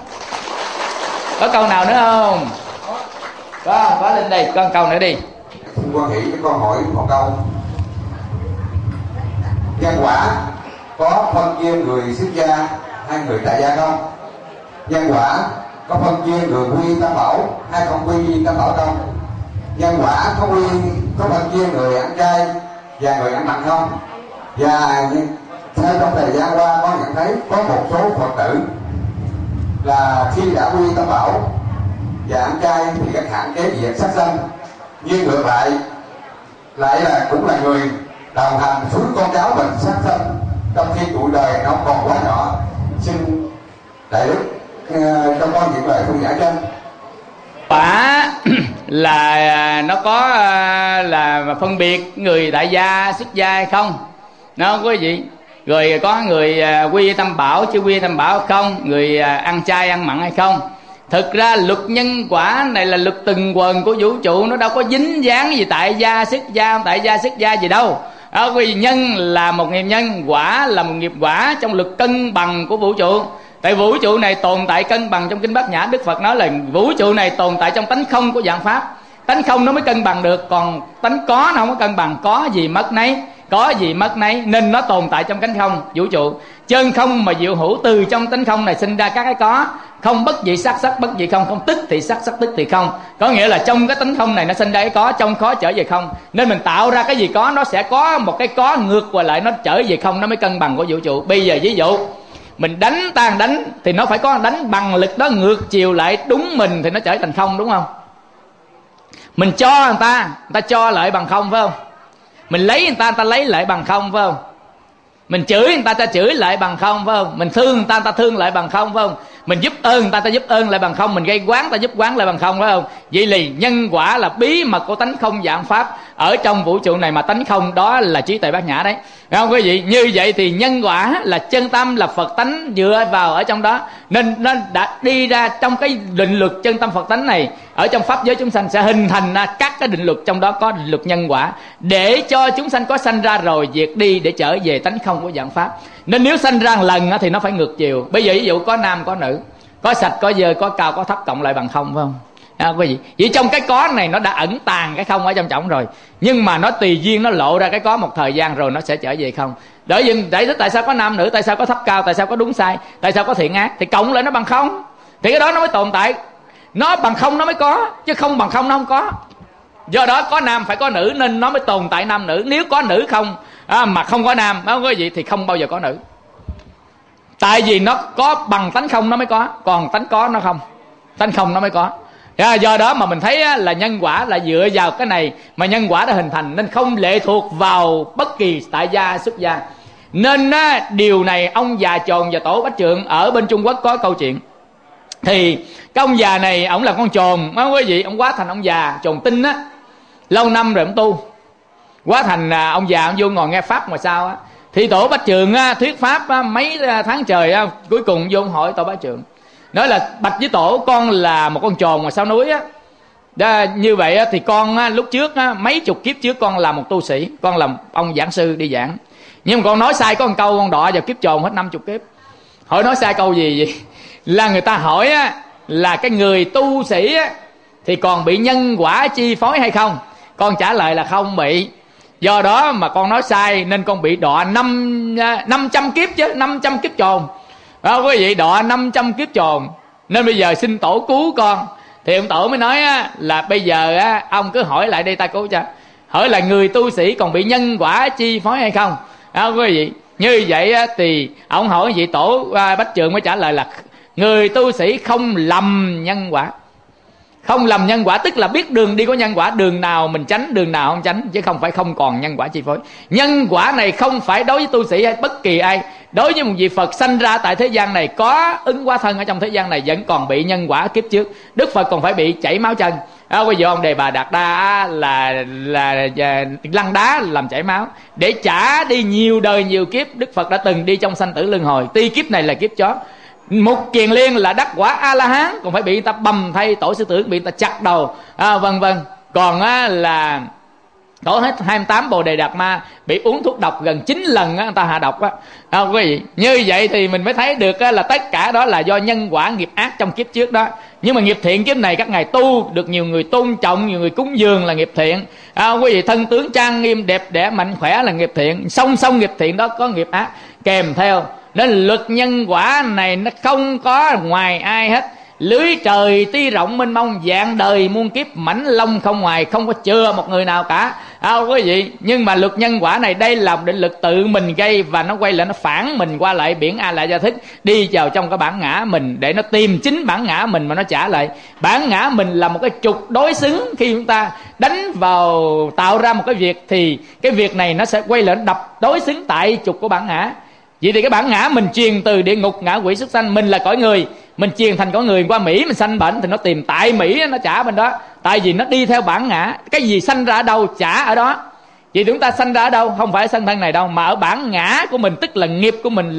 Có câu nào nữa không? Có lên đây, có câu nữa đi. Xin quan hệ với con hỏi một câu. Nhân quả có phân chia người xuất gia hay người tại gia không? Nhân quả có phân chia người quy tam bảo hay không quy tam bảo không? Nhân quả có phân chia người ăn chay và người ăn mặn không? Và theo trong thời gian qua có nhận thấy có một số Phật tử là khi đã quy tam bảo và ăn chay thì các hạn chế việc sát sanh, nhưng ngược lại là cũng là người đồng hành xuống con cháu mình sát sanh trong khi tuổi đời nó còn quá nhỏ. Xin đại đức cho con những lời phương giải trên. Quả là nó có là phân biệt người tại gia xuất gia hay không, nó quý vị. Rồi có người quy tam bảo chưa quy tam bảo không, người ăn chay ăn mặn hay không. Thực ra luật nhân quả này là luật từng quần của vũ trụ, nó đâu có dính dáng gì tại gia xuất gia không tại gia xuất gia gì đâu. Vì nhân là một nghiệp nhân, quả là một nghiệp quả trong luật cân bằng của vũ trụ. Tại vũ trụ này tồn tại cân bằng. Trong kinh Bát Nhã Đức Phật nói là vũ trụ này tồn tại trong tánh không của dạng pháp. tánh không nó mới cân bằng được, còn tánh có nó không có cân bằng. Có gì mất nấy, có gì mất nấy, nên nó tồn tại trong cánh không vũ trụ. Chân không mà diệu hữu, từ trong tánh không này sinh ra các cái có. Không bất dị sắc, sắc bất dị không. Không tức thì sắc, sắc tức thì không. Có nghĩa là trong cái tánh không này nó sinh ra cái có, trong khó trở về không. Nên mình tạo ra cái gì có, nó sẽ có một cái có ngược qua lại, nó trở về không, nó mới cân bằng của vũ trụ. Bây giờ ví dụ mình đánh tan đánh thì nó phải có đánh bằng lực đó ngược chiều lại đúng mình thì nó trở thành không, đúng không? Mình cho người ta cho lại bằng không, phải không? Mình lấy người ta lấy lại bằng không, phải không? Mình chửi người ta chửi lại bằng không, phải không? Mình thương người ta thương lại bằng không, phải không? Mình giúp ơn người ta giúp ơn lại bằng không. Mình gây quán ta giúp quán lại bằng không, phải không? Vậy là nhân quả là bí mật của tánh không vạn pháp ở trong vũ trụ này, mà tánh không đó là trí tuệ bát nhã đấy, phải không quý vị? Như vậy thì nhân quả là chân tâm, là Phật tánh dựa vào ở trong đó, nên nó đã đi ra trong cái định luật chân tâm Phật tánh này. Ở trong pháp giới chúng sanh sẽ hình thành ra các cái định luật, trong đó có định luật nhân quả, để cho chúng sanh có sanh ra rồi diệt đi để trở về tánh không của vạn pháp. Nên nếu sanh ra một lần thì nó phải ngược chiều. Bây giờ ví dụ có nam có nữ, có sạch có dơ, có cao có thấp, cộng lại bằng không, phải không? Quý vị, vậy trong cái có này nó đã ẩn tàng cái không ở trong trọng rồi, nhưng mà nó tùy duyên nó lộ ra cái có một thời gian rồi nó sẽ trở về không. Để giải thích tại sao có nam nữ, tại sao có thấp cao, tại sao có đúng sai, tại sao có thiện ác, thì cộng lại nó bằng không, thì cái đó nó mới tồn tại. Nó bằng không nó mới có, chứ không bằng không nó không có. Do đó có nam phải có nữ nên nó mới tồn tại nam nữ. Nếu có nữ không mà không có nam, đó quý vị, thì không bao giờ có nữ. Tại vì nó có bằng tánh không nó mới có, còn tánh có nó không, tánh không nó mới có. Do đó mà mình thấy là nhân quả là dựa vào cái này mà nhân quả đã hình thành, nên không lệ thuộc vào bất kỳ tại gia xuất gia. Nên điều này ông già Trồn và Tổ Bách Trượng ở bên Trung Quốc có câu chuyện. Thì cái ông già này, ổng là con trồn, quý vị, ông quá thành ông già trồn tinh á, lâu năm rồi ông tu quá thành ông già, ông vô ngồi nghe pháp ngoài sau á. Thì Tổ Bách Trượng thuyết pháp mấy tháng trời, cuối cùng vô hỏi Tổ Bách Trượng, nói là bạch với Tổ, con là một con trồn ngoài sau núi á. Như vậy thì con lúc trước mấy chục kiếp trước con là một tu sĩ, con là ông giảng sư đi giảng, nhưng mà con nói sai có một câu, con đọa vào kiếp trồn hết 50 kiếp. Hỏi nói sai câu gì vậy? Là người ta hỏi là cái người tu sĩ thì còn bị nhân quả chi phối hay không? Con trả lời là không bị. Do đó mà con nói sai nên con bị đọa 500 kiếp chứ, 500 kiếp trồn. Quý vị, đọa 500 kiếp trồn. Nên bây giờ xin Tổ cứu con. Thì ông Tổ mới nói là bây giờ ông cứ hỏi lại đây ta cứu cho. Hỏi là người tu sĩ còn bị nhân quả chi phối hay không? Quý vị, như vậy thì ông hỏi vậy, Tổ Bách Trượng mới trả lời là người tu sĩ không lầm nhân quả. Không lầm nhân quả tức là biết đường đi của nhân quả, đường nào mình tránh, đường nào không tránh, chứ không phải không còn nhân quả chi phối. Nhân quả này không phải đối với tu sĩ hay bất kỳ ai. Đối với một vị Phật sanh ra tại thế gian này, có ứng hóa thân ở trong thế gian này, vẫn còn bị nhân quả kiếp trước. Đức Phật còn phải bị chảy máu chân. Bây giờ ông Đề Bà Đạt Đa là lăn đá làm chảy máu để trả đi nhiều đời nhiều kiếp. Đức Phật đã từng đi trong sanh tử luân hồi, tuy kiếp này là kiếp chó. Mục Kiền Liên là đắc quả A-la-hán còn phải bị người ta bầm thay, Tổ Sư Tử bị người ta chặt đầu, vân vân. Còn là Tổ hết 28 Bồ Đề Đạt Ma bị uống thuốc độc gần 9 lần người ta hạ độc quý vị. Như vậy thì mình mới thấy được là tất cả đó là do nhân quả nghiệp ác trong kiếp trước đó. Nhưng mà nghiệp thiện kiếp này các ngài tu được nhiều người tôn trọng, nhiều người cúng dường là nghiệp thiện. Quý vị, thân tướng trang nghiêm đẹp đẽ mạnh khỏe là nghiệp thiện. Song song nghiệp thiện đó có nghiệp ác kèm theo. Nên luật nhân quả này nó không có ngoài ai hết. Lưới trời tuy rộng mênh mông, vạn đời muôn kiếp mảnh long không ngoài, không có chừa một người nào cả. Quý vị, nhưng mà luật nhân quả này đây là một định lực tự mình gây, và nó quay lại nó phản mình qua lại biển A Lại Gia Thức, đi vào trong cái bản ngã mình để nó tìm chính bản ngã mình mà nó trả lại. Bản ngã mình là một cái trục đối xứng, khi chúng ta đánh vào tạo ra một cái việc thì cái việc này nó sẽ quay lại nó đập đối xứng tại trục của bản ngã. Vậy thì cái bản ngã mình truyền từ địa ngục ngạ quỷ xuất sanh, mình là cõi người, mình truyền thành cõi người qua Mỹ mình sanh bệnh thì nó tìm tại Mỹ nó trả bên đó. Tại vì nó đi theo bản ngã, cái gì sanh ra ở đâu trả ở đó. Vậy chúng ta sanh ra ở đâu? Không phải sanh thân này đâu, mà ở bản ngã của mình, tức là nghiệp của mình,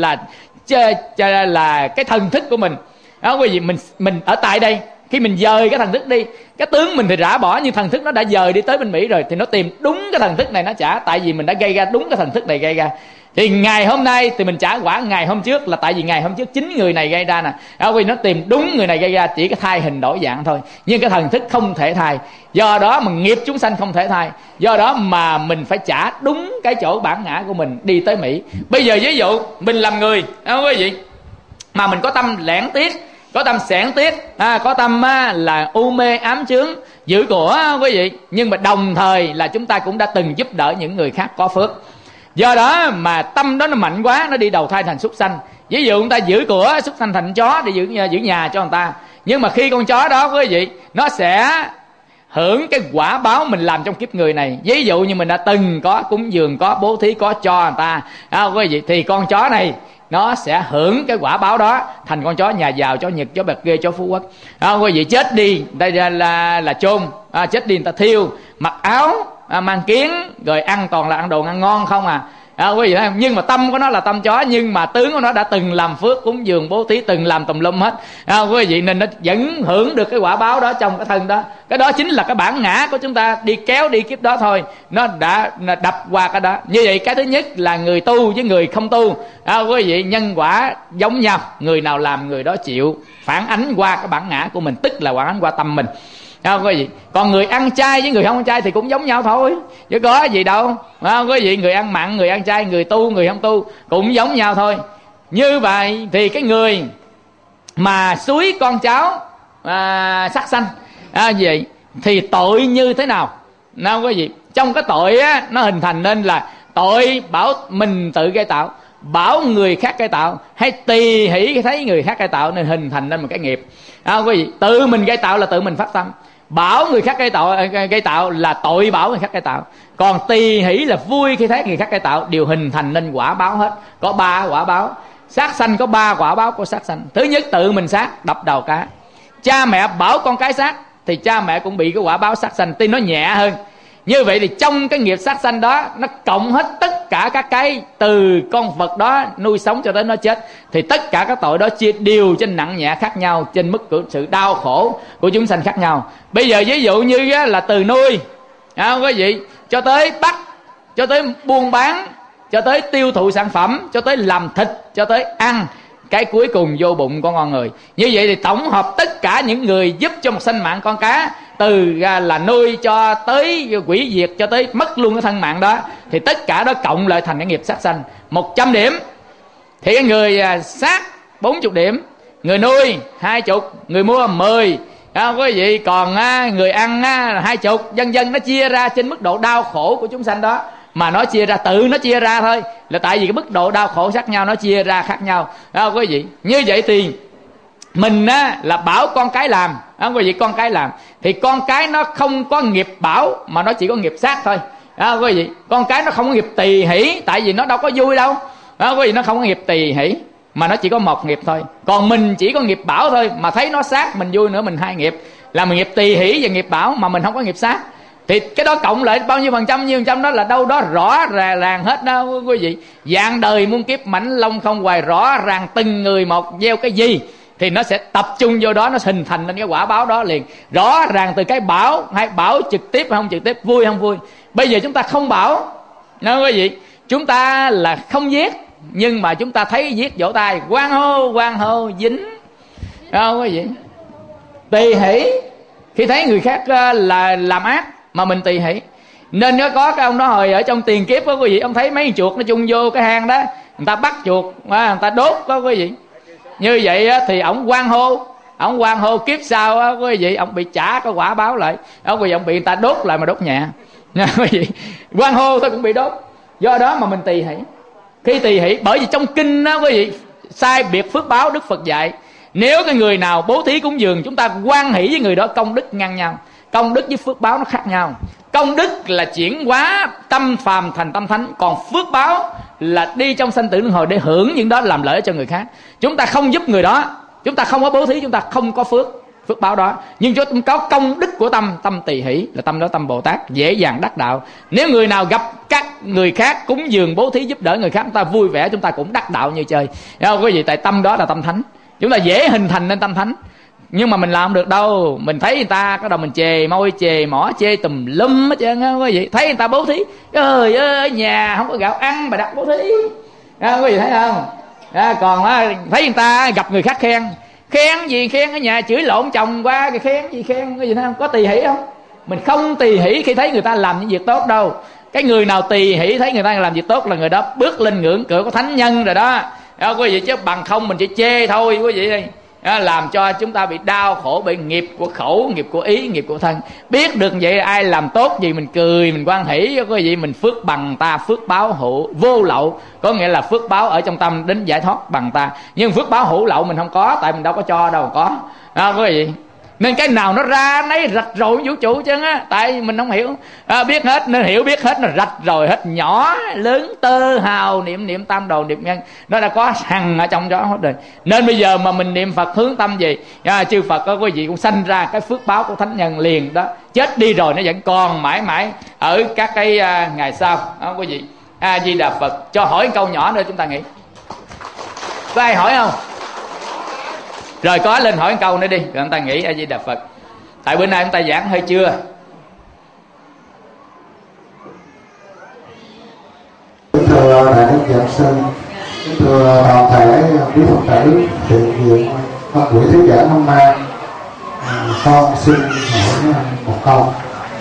là cái thần thức của mình. Đó quý vị, mình ở tại đây, khi mình dời cái thần thức đi, cái tướng mình thì rã bỏ, nhưng thần thức nó đã dời đi tới bên Mỹ rồi thì nó tìm đúng cái thần thức này nó trả, tại vì mình đã gây ra đúng cái thần thức này gây ra. Thì ngày hôm nay thì mình trả quả ngày hôm trước là tại vì ngày hôm trước chính người này gây ra nè. Vì nó tìm đúng người này gây ra, chỉ có thay hình đổi dạng thôi, nhưng cái thần thức không thể thay. Do đó mà nghiệp chúng sanh không thể thay. Do đó mà mình phải trả đúng cái chỗ bản ngã của mình đi tới Mỹ. Bây giờ ví dụ mình làm người, quý vị, mà mình có tâm lẻn tiết, có tâm xẻn tiết, có tâm là u mê ám chướng giữ của, quý vị, nhưng mà đồng thời là chúng ta cũng đã từng giúp đỡ những người khác có phước. Do đó mà tâm đó nó mạnh quá, nó đi đầu thai thành súc sanh. Ví dụ người ta giữ của súc sanh thành chó để giữ nhà cho người ta, nhưng mà khi con chó đó, quý vị, nó sẽ hưởng cái quả báo mình làm trong kiếp người này. Ví dụ như mình đã từng có cúng dường, có bố thí, có cho người ta, quý vị, thì con chó này nó sẽ hưởng cái quả báo đó, thành con chó nhà giàu, chó Nhật, chó bạc ghê, chó Phú Quốc. Quý vị, chết đi đây là chôn, chết đi người ta thiêu, mặc áo mang kiến, rồi ăn toàn là ăn đồ ăn ngon không à. Quý vị thấy không? Nhưng mà tâm của nó là tâm chó, nhưng mà tướng của nó đã từng làm phước cúng dường bố thí, từng làm tùm lum hết, quý vị, nên nó vẫn hưởng được cái quả báo đó trong cái thân đó. Cái đó chính là cái bản ngã của chúng ta đi kéo đi kiếp đó thôi, nó đã đập qua cái đó. Như vậy cái thứ nhất là người tu với người không tu, quý vị, nhân quả giống nhau, người nào làm người đó chịu, phản ánh qua cái bản ngã của mình, tức là phản ánh qua tâm mình. Quý vị, còn người ăn chay với người không ăn chay thì cũng giống nhau thôi, chứ có gì đâu. Quý vị, người ăn mặn, người ăn chay, người tu, người không tu cũng giống nhau thôi. Như vậy thì cái người mà xúi con cháu sát sanh vậy thì tội như thế nào? Quý vị, trong cái tội á, nó hình thành nên là tội bảo mình tự gây tạo, bảo người khác gây tạo, hay tùy hỷ thấy người khác gây tạo, nên hình thành nên một cái nghiệp. Quý vị, tự mình gây tạo là tự mình phát tâm, bảo người khác gây tạo là tội bảo người khác gây tạo, còn tùy hỷ là vui khi thấy người khác gây tạo, đều hình thành nên quả báo hết. Có 3 quả báo. Sát sanh có 3 quả báo của sát sanh. Thứ nhất, tự mình sát, đập đầu cá. Cha mẹ bảo con cái sát thì cha mẹ cũng bị cái quả báo sát sanh, tuy nó nhẹ hơn. Như vậy thì trong cái nghiệp sát sanh đó, nó cộng hết tất cả các cái từ con vật đó nuôi sống cho đến nó chết, thì tất cả các tội đó chia đều trên nặng nhẹ khác nhau, trên mức của sự đau khổ của chúng sanh khác nhau. Bây giờ ví dụ như là từ nuôi, quý vị, cho tới bắt, cho tới buôn bán, cho tới tiêu thụ sản phẩm, cho tới làm thịt, cho tới ăn, cái cuối cùng vô bụng của con người. Như vậy thì tổng hợp tất cả những người giúp cho một sinh mạng con cá, từ là nuôi cho tới hủy diệt, cho tới mất luôn cái thân mạng đó, thì tất cả đó cộng lại thành cái nghiệp sát sanh. 100 điểm thì cái người sát 40 điểm, người nuôi 20, người mua 10, quý vị, còn người ăn 20, vân vân. Nó chia ra trên mức độ đau khổ của chúng sanh đó, mà nó chia ra, tự nó chia ra thôi, là tại vì cái mức độ đau khổ khác nhau, nó chia ra khác nhau. Quý vị, như vậy thì mình là bảo con cái làm, quý vị, con cái làm thì con cái nó không có nghiệp bảo, mà nó chỉ có nghiệp sát thôi. Quý vị, con cái nó không có nghiệp tỳ hỷ, tại vì nó đâu có vui đâu. Quý vị, nó không có nghiệp tỳ hỷ, mà nó chỉ có một nghiệp thôi. Còn mình chỉ có nghiệp bảo thôi, mà thấy nó sát mình vui nữa, mình 2 nghiệp, là mình nghiệp tỳ hỷ và nghiệp bảo, mà mình không có nghiệp sát. Thì cái đó cộng lại bao nhiêu phần trăm đó là đâu đó rõ ràng hết đó, quý vị. Dạng đời muôn kiếp mảnh long không hoài, rõ ràng từng người một gieo cái gì thì nó sẽ tập trung vô đó, nó hình thành nên cái quả báo đó liền. Rõ ràng từ cái bảo, hay bảo trực tiếp hay không trực tiếp, vui không vui. Bây giờ chúng ta không bảo, quý vị, chúng ta là không giết, nhưng mà chúng ta thấy giết vỗ tay, quan hô dính, quý vị. Tỳ hỷ khi thấy người khác là làm ác mà mình tỳ hỷ. Nên nó có cái ông đó hồi ở trong tiền kiếp đó, quý vị, ông thấy mấy chuột nó chung vô cái hang đó, người ta bắt chuột, người ta đốt đó, quý vị. Như vậy thì ổng quan hô kiếp sau đó, quý vị, ổng bị trả cái quả báo lại. Quý vị, ổng bị người ta đốt lại mà đốt nhẹ. Quý vị, quan hô thôi cũng bị đốt. Do đó mà mình tỳ hỷ. Khi tỳ hỷ, bởi vì trong kinh đó, quý vị, sai biệt phước báo Đức Phật dạy, nếu cái người nào bố thí cúng dường, chúng ta hoan hỷ với người đó, công đức ngang nhau. Công đức với phước báo nó khác nhau. Công đức là chuyển hóa tâm phàm thành tâm thánh, còn phước báo là đi trong sanh tử luân hồi để hưởng những đó, làm lợi cho người khác. Chúng ta không giúp người đó, chúng ta không có bố thí, chúng ta không có phước báo đó. Nhưng chúng ta có công đức của tâm tỳ hỷ, là tâm đó tâm Bồ Tát, dễ dàng đắc đạo. Nếu người nào gặp các người khác cúng dường bố thí giúp đỡ người khác, chúng ta vui vẻ, chúng ta cũng đắc đạo như chơi. Quý vị, tại tâm đó là tâm thánh, chúng ta dễ hình thành nên tâm thánh. Nhưng mà mình làm được đâu. Mình thấy người ta cái đầu mình chề môi chề mỏ chê tùm lum hết trơn á quý vị. Thấy người ta bố thí, trời ơi ở nhà không có gạo ăn mà đặt bố thí, quý vị thấy không? Còn thấy người ta gặp người khác khen gì, khen ở nhà chửi lộn chồng qua cái khen gì khen, quý vị thấy không? Có tỳ hỷ không? Mình không tỳ hỷ khi thấy người ta làm những việc tốt đâu. Cái người nào tỳ hỷ thấy người ta làm việc tốt là người đó bước lên ngưỡng cửa của thánh nhân rồi đó, quý vị. Chứ bằng không mình chỉ chê thôi quý vị, làm cho chúng ta bị đau khổ bởi nghiệp của khẩu, nghiệp của ý, nghiệp của thân. Biết được vậy ai làm tốt gì mình cười, mình hoan hỷ, quý vị. Mình phước bằng ta, phước báo hữu vô lậu, có nghĩa là phước báo ở trong tâm đến giải thoát bằng ta. Nhưng phước báo hữu lậu mình không có, tại mình đâu có cho đâu có, quý vị. Nên cái nào nó ra nấy rạch ròi vũ trụ chứ á, tại mình không hiểu, biết hết nên hiểu, biết hết nó rạch rồi hết, nhỏ lớn tơ hào niệm tam đồ niệm nhân, nó đã có hằng ở trong đó hết rồi. Nên bây giờ mà mình niệm Phật hướng tâm gì, chư Phật có quý vị cũng sanh ra cái phước báo của thánh nhân liền đó. Chết đi rồi nó vẫn còn mãi mãi ở các cái ngày sau đó, quý vị. A Di Đà Phật. Cho hỏi câu nhỏ nữa chúng ta nghĩ, có ai hỏi không? Rồi có lên hỏi câu nữa đi, rồi chúng ta nghĩ A Di Đà Phật. Tại bữa nay chúng ta giảng hơi trưa. Kính thưa đại đức giảng sư, kính thưa toàn thể quý Phật tử hiện diện trong buổi thuyết giảng hôm nay, con xin hỏi một câu.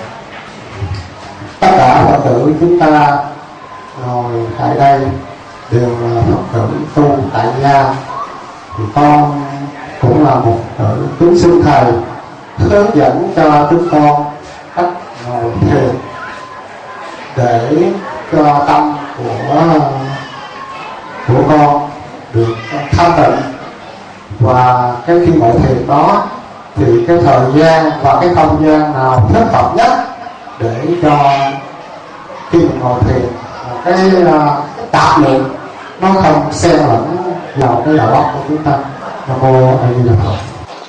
Tất cả Phật tử chúng ta ngồi tại đây đều là Phật tử tu tại gia, thì con cũng là một tử kính xin thầy hướng dẫn cho chúng con cách ngồi thiền để cho tâm của con được thanh tịnh. Và cái khi ngồi thiền đó thì cái thời gian và cái không gian nào thích hợp nhất để cho khi mình ngồi thiền cái tạp niệm nó không xen lẫn vào cái đầu óc của chúng ta. Nam mô A Di Đà Phật.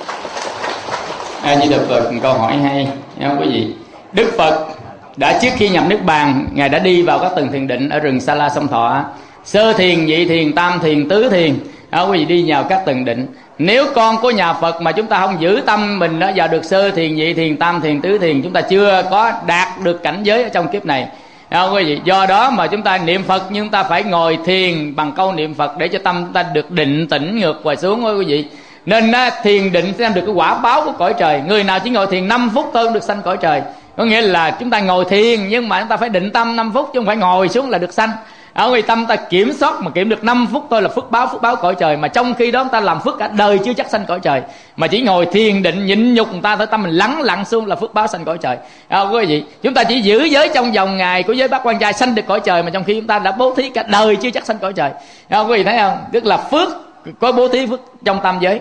A Di Đà Phật. Câu hỏi hay nha quý vị. Đức Phật đã trước khi nhập Niết Bàn, Ngài đã đi vào các tầng thiền định ở rừng Sa La Sông Thọ, sơ thiền, nhị thiền, tam thiền, tứ thiền. Quý vị đi vào các tầng định. Nếu con của nhà Phật mà chúng ta không giữ tâm mình đó vào được sơ thiền, nhị thiền, tam thiền, tứ thiền, chúng ta chưa có đạt được cảnh giới ở trong kiếp này. Quý vị, do đó mà chúng ta niệm Phật, nhưng ta phải ngồi thiền bằng câu niệm Phật để cho tâm chúng ta được định tĩnh ngược hoài xuống quý vị. Nên thiền định sẽ được cái quả báo của cõi trời. Người nào chỉ ngồi thiền 5 phút thôi được sanh cõi trời. Có nghĩa là chúng ta ngồi thiền nhưng mà chúng ta phải định tâm 5 phút chứ không phải ngồi xuống là được sanh. Vì tâm ta kiểm soát mà kiểm được 5 phút thôi là phước báo cõi trời. Mà trong khi đó chúng ta làm phước cả đời chưa chắc sanh cõi trời. Mà chỉ ngồi thiền định nhịn nhục người ta thôi, tâm mình lắng lặng xuống là phước báo sanh cõi trời. Quý vị, chúng ta chỉ giữ giới trong vòng ngày của giới bát quan trai sanh được cõi trời, mà trong khi chúng ta đã bố thí cả đời chưa chắc sanh cõi trời. Quý vị thấy không? Tức là phước có bố thí phước trong tam giới,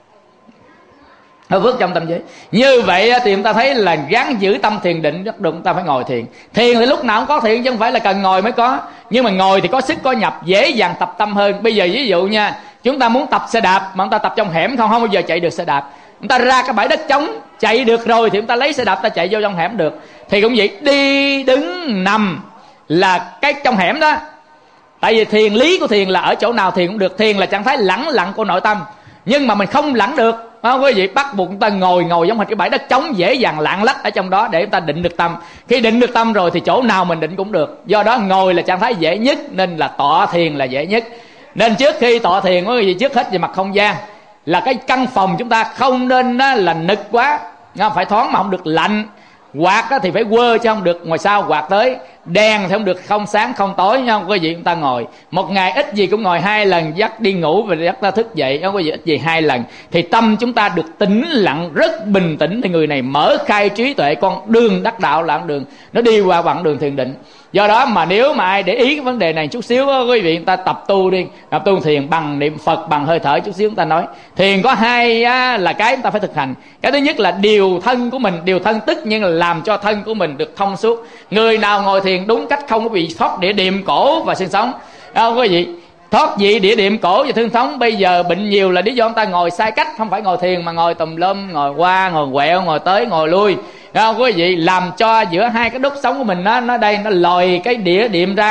phước trong tâm giới. Như vậy thì chúng ta thấy là gắng giữ tâm thiền định rất đúng. Chúng ta phải ngồi thiền. Thiền thì lúc nào cũng có thiền chứ không phải là cần ngồi mới có. Nhưng mà ngồi thì có sức có nhập, dễ dàng tập tâm hơn. Bây giờ ví dụ nha, chúng ta muốn tập xe đạp mà chúng ta tập trong hẻm không bao giờ chạy được xe đạp. Chúng ta ra cái bãi đất trống chạy được rồi thì chúng ta lấy xe đạp ta chạy vô trong hẻm được. Thì cũng vậy, đi đứng nằm là cái trong hẻm đó. Tại vì thiền lý của thiền là ở chỗ nào thiền cũng được. Thiền là trạng thái lẳng lặng của nội tâm. Nhưng mà mình không lẳng được, quý vị, bắt buộc chúng ta ngồi giống như cái bãi đất trống, dễ dàng lạng lách ở trong đó để chúng ta định được tâm. Khi định được tâm rồi thì chỗ nào mình định cũng được. Do đó ngồi là trạng thái dễ nhất, nên là tọa thiền là dễ nhất. Nên trước khi tọa thiền quý vị, trước hết về mặt không gian là cái căn phòng chúng ta không nên là nực quá, phải thoáng mà không được lạnh. Quạt thì phải quơ chứ không được ngoài sau quạt tới. Đèn thì không được không sáng không tối nha quý vị. Chúng ta ngồi một ngày ít gì cũng ngồi 2 lần, dắt đi ngủ và dắt ta thức dậy quý vị, ít gì 2 lần thì tâm chúng ta được tĩnh lặng, rất bình tĩnh. Thì người này mở khai trí tuệ, con đường đắc đạo là đường nó đi qua bằng đường thiền định. Do đó mà nếu mà ai để ý cái vấn đề này chút xíu quý vị, chúng ta tập tu đi, tập tu thiền bằng niệm Phật, bằng hơi thở chút xíu. Chúng ta nói thiền có hai là cái chúng ta phải thực hành. Cái thứ nhất là điều thân của mình, điều thân tức nhưng là làm cho thân của mình được thông suốt. Người nào ngồi thiền đúng cách không có bị thoát địa điểm cổ và xương sống. Quý vị, thoát dị địa điểm cổ và xương sống bây giờ bệnh nhiều là lý do chúng ta ngồi sai cách, không phải ngồi thiền mà ngồi tùm lum, ngồi qua ngồi quẹo, ngồi tới ngồi lui. Quý vị, làm cho giữa hai cái đốt sống của mình nó đây nó lòi cái địa điểm ra.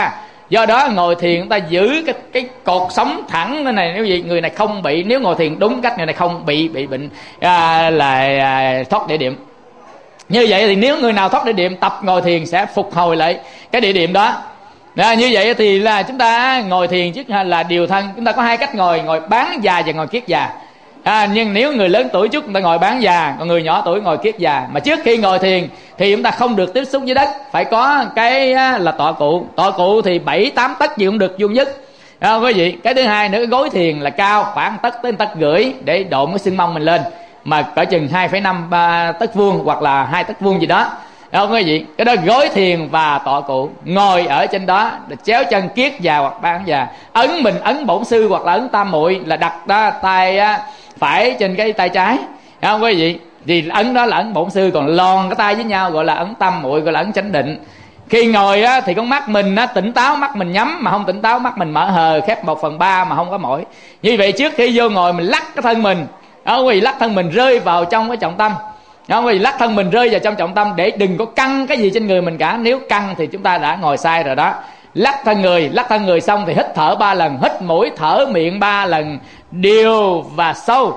Do đó ngồi thiền chúng ta giữ cái cột sống thẳng thế này. Nếu gì người này không bị, nếu ngồi thiền đúng cách, người này không bị bệnh thoát địa điểm. Như vậy thì nếu người nào thoát địa điểm, tập ngồi thiền sẽ phục hồi lại cái địa điểm đó. Như vậy thì là chúng ta ngồi thiền trước là điều thân. Chúng ta có hai cách ngồi: ngồi bán già và ngồi kiết già. Nhưng nếu người lớn tuổi chút chúng ta ngồi bán già, còn người nhỏ tuổi ngồi kiết già. Mà trước khi ngồi thiền thì chúng ta không được tiếp xúc với đất, phải có cái là tọa cụ. Tọa cụ thì 7-8 tấc gì cũng được, vuông nhất, quý vị. Cái thứ hai nữa, cái gối thiền là cao khoảng tấc tới tấc rưỡi để độn cái xương mông mình lên, mà cỡ chừng 2,5 tấc vuông hoặc là 2 tấc vuông gì đó, quý vị. Cái đó gối thiền và tọa cụ. Ngồi ở trên đó, chéo chân kiết già hoặc bán già. Mình ấn bổn sư hoặc là ấn tam muội, là đặt đó tay phải trên cái tay trái, không quý vị. Thì ấn đó là ấn bổn sư, còn lòn cái tay với nhau gọi là ấn tam muội, gọi là ấn chánh định. Khi ngồi thì con mắt mình tỉnh táo, mắt mình nhắm, mà không tỉnh táo mắt mình mở hờ, khép 1/3 mà không có mỏi. Như vậy trước khi vô ngồi mình lắc cái thân mình, quý vị, lắc thân mình rơi vào trong cái trọng tâm, quý vị, lắc thân mình rơi vào trong trọng tâm để đừng có căng cái gì trên người mình cả. Nếu căng thì chúng ta đã ngồi sai rồi đó. Lắc thân người xong thì hít thở 3 lần, hít mũi thở miệng 3 lần đều và sâu.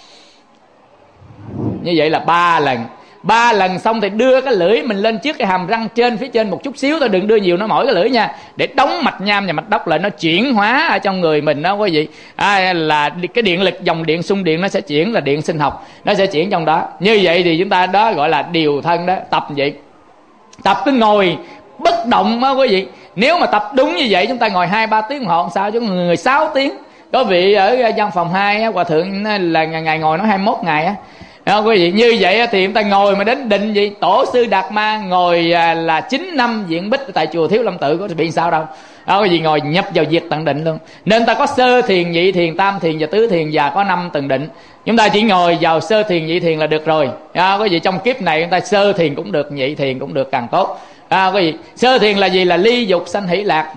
Như vậy là 3 lần. 3 lần xong thì đưa cái lưỡi mình lên trước cái hàm răng trên, phía trên một chút xíu thôi, đừng đưa nhiều, nó mỏi cái lưỡi nha, để đóng mạch nham và mạch đốc lại, nó chuyển hóa ở trong người mình đó quý vị. Là cái điện lực, dòng điện xung điện nó sẽ chuyển, là điện sinh học, nó sẽ chuyển trong đó. Như vậy thì chúng ta đó gọi là điều thân đó. Tập vậy, tập cứ ngồi bất động đó quý vị. Nếu mà tập đúng như vậy chúng ta ngồi 2-3 tiếng đồng hồ không sao, chứ người 6 tiếng. Có vị ở văn phòng 2 hòa thượng là ngày ngồi nó 21 ngày á. Quý vị, như vậy thì chúng ta ngồi mà đến định gì. Tổ sư Đạt Ma ngồi là 9 năm diện bích tại chùa Thiếu Lâm Tự, có bị sao đâu. Quý vị, ngồi nhập vào diệt tận định luôn. Nên ta có sơ thiền, nhị thiền, tam thiền và tứ thiền, và có 5 tầng định. Chúng ta chỉ ngồi vào sơ thiền, nhị thiền là được rồi. Quý vị, trong kiếp này chúng ta sơ thiền cũng được, nhị thiền cũng được, càng tốt. Quý vị, sơ thiền là gì? Là ly dục sanh hỷ lạc.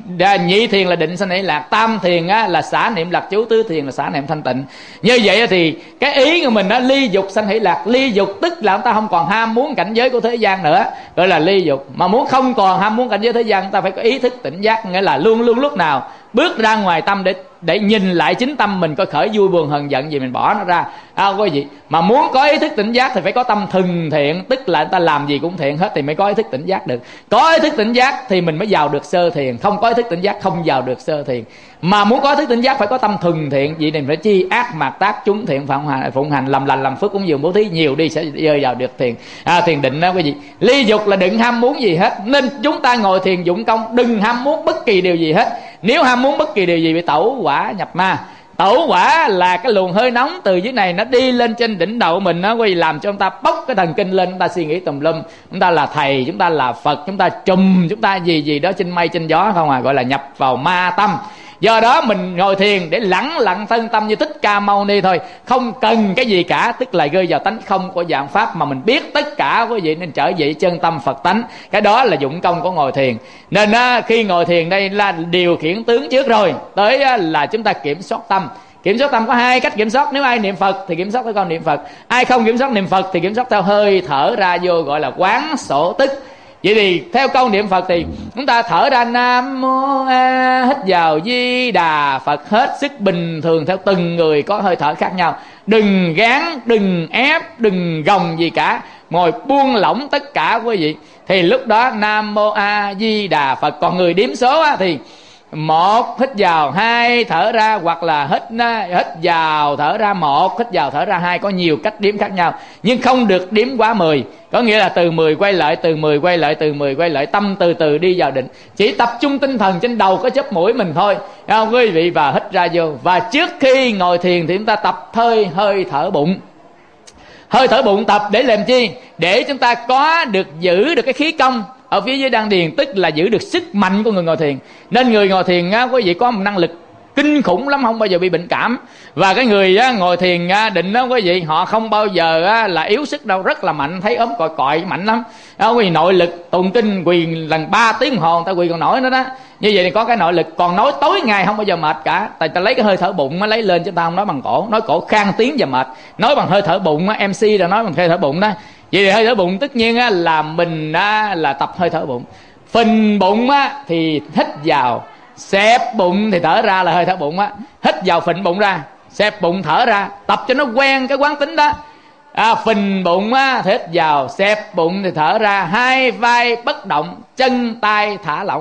Nhị thiền là định sanh hỷ lạc. Tam thiền là xả niệm lạc chú. Tứ thiền là xả niệm thanh tịnh. Như vậy thì cái ý của mình ly dục sanh hỷ lạc. Ly dục tức là chúng ta không còn ham muốn cảnh giới của thế gian nữa, gọi là ly dục. Mà muốn không còn ham muốn cảnh giới thế gian, chúng ta phải có ý thức tỉnh giác, nghĩa là luôn luôn lúc nào bước ra ngoài tâm để nhìn lại chính tâm mình, coi khởi vui buồn hờn giận gì mình bỏ nó ra. Quý vị, mà muốn có ý thức tỉnh giác thì phải có tâm thuần thiện, tức là người ta làm gì cũng thiện hết thì mới có ý thức tỉnh giác được. Có ý thức tỉnh giác thì mình mới vào được sơ thiền, không có ý thức tỉnh giác không vào được sơ thiền. Mà muốn có ý thức tỉnh giác phải có tâm thuần thiện, vậy nên phải chi ác mạt tác chúng thiện phụng hành, làm lành làm phước cúng dường bố thí nhiều đi sẽ rơi vào được thiền. Thiền định đó quý vị. Ly dục là đừng ham muốn gì hết, nên chúng ta ngồi thiền dụng công đừng ham muốn bất kỳ điều gì hết. Nếu ham muốn bất kỳ điều gì bị tẩu hỏa nhập ma. Tẩu hỏa là cái luồng hơi nóng từ dưới này nó đi lên trên đỉnh đầu mình, nó quay làm cho chúng ta bốc cái thần kinh lên, chúng ta suy nghĩ tùm lum. Chúng ta là thầy, chúng ta là Phật, chúng ta trùm, chúng ta gì đó trên mây trên gió không gọi là nhập vào ma tâm. Do đó mình ngồi thiền để lẳng lặng thân tâm như Thích Ca Mâu Ni thôi, không cần cái gì cả, tức là rơi vào tánh không của dạng pháp, mà mình biết tất cả quý vị nên trở về chân tâm Phật tánh. Cái đó là dụng công của ngồi thiền. Nên khi ngồi thiền đây là điều khiển tướng trước rồi, tới là chúng ta kiểm soát tâm. Kiểm soát tâm có 2 cách kiểm soát. Nếu ai niệm Phật thì kiểm soát theo con niệm Phật, ai không kiểm soát niệm Phật thì kiểm soát theo hơi thở ra vô, gọi là quán sổ tức. Vậy thì theo câu niệm Phật thì chúng ta thở ra Nam Mô A, hít vào Di Đà Phật, hết sức bình thường. Theo từng người có hơi thở khác nhau, đừng gán, đừng ép, đừng gồng gì cả, ngồi buông lỏng tất cả quý vị. Thì lúc đó Nam Mô A Di Đà Phật. Còn người đếm số thì 1 hít vào, 2 thở ra, hoặc là hít vào thở ra 1, hít vào thở ra 2, có nhiều cách đếm khác nhau, nhưng không được đếm quá 10. Có nghĩa là từ 10 quay lại, từ 10 quay lại, từ 10 quay lại, tâm từ từ đi vào định. Chỉ tập trung tinh thần trên đầu có chóp mũi mình thôi, không quý vị, và hít ra vô. Và trước khi ngồi thiền thì chúng ta tập hơi thở bụng. Hơi thở bụng tập để làm chi? Để chúng ta có được giữ được cái khí công ở phía dưới đan điền, tức là giữ được sức mạnh của người ngồi thiền. Nên người ngồi thiền quý vị có một năng lực kinh khủng lắm, không bao giờ bị bệnh cảm. Và cái người ngồi thiền định đó quý vị, họ không bao giờ là yếu sức đâu, rất là mạnh, thấy ốm còi còi mạnh lắm. Quý vị nội lực tụng kinh quỳ lần 3 tiếng đồng hồ người ta quỳ còn nổi nữa đó. Như vậy thì có cái nội lực, còn nói tối ngày không bao giờ mệt cả. Tại ta lấy cái hơi thở bụng mới lấy lên, chứ ta không nói bằng cổ. Nói cổ khang tiếng và mệt, nói bằng hơi thở bụng. MC là nói bằng hơi thở bụng đó. Vậy thì hơi thở bụng tất nhiên là mình là tập hơi thở bụng. Phình bụng á thì hít vào, xẹp bụng thì thở ra là hơi thở bụng á. Hít vào phình bụng ra, xẹp bụng thở ra, tập cho nó quen cái quán tính đó. Phình bụng á thì hít vào, xẹp bụng thì thở ra. Hai vai bất động, chân tay thả lỏng,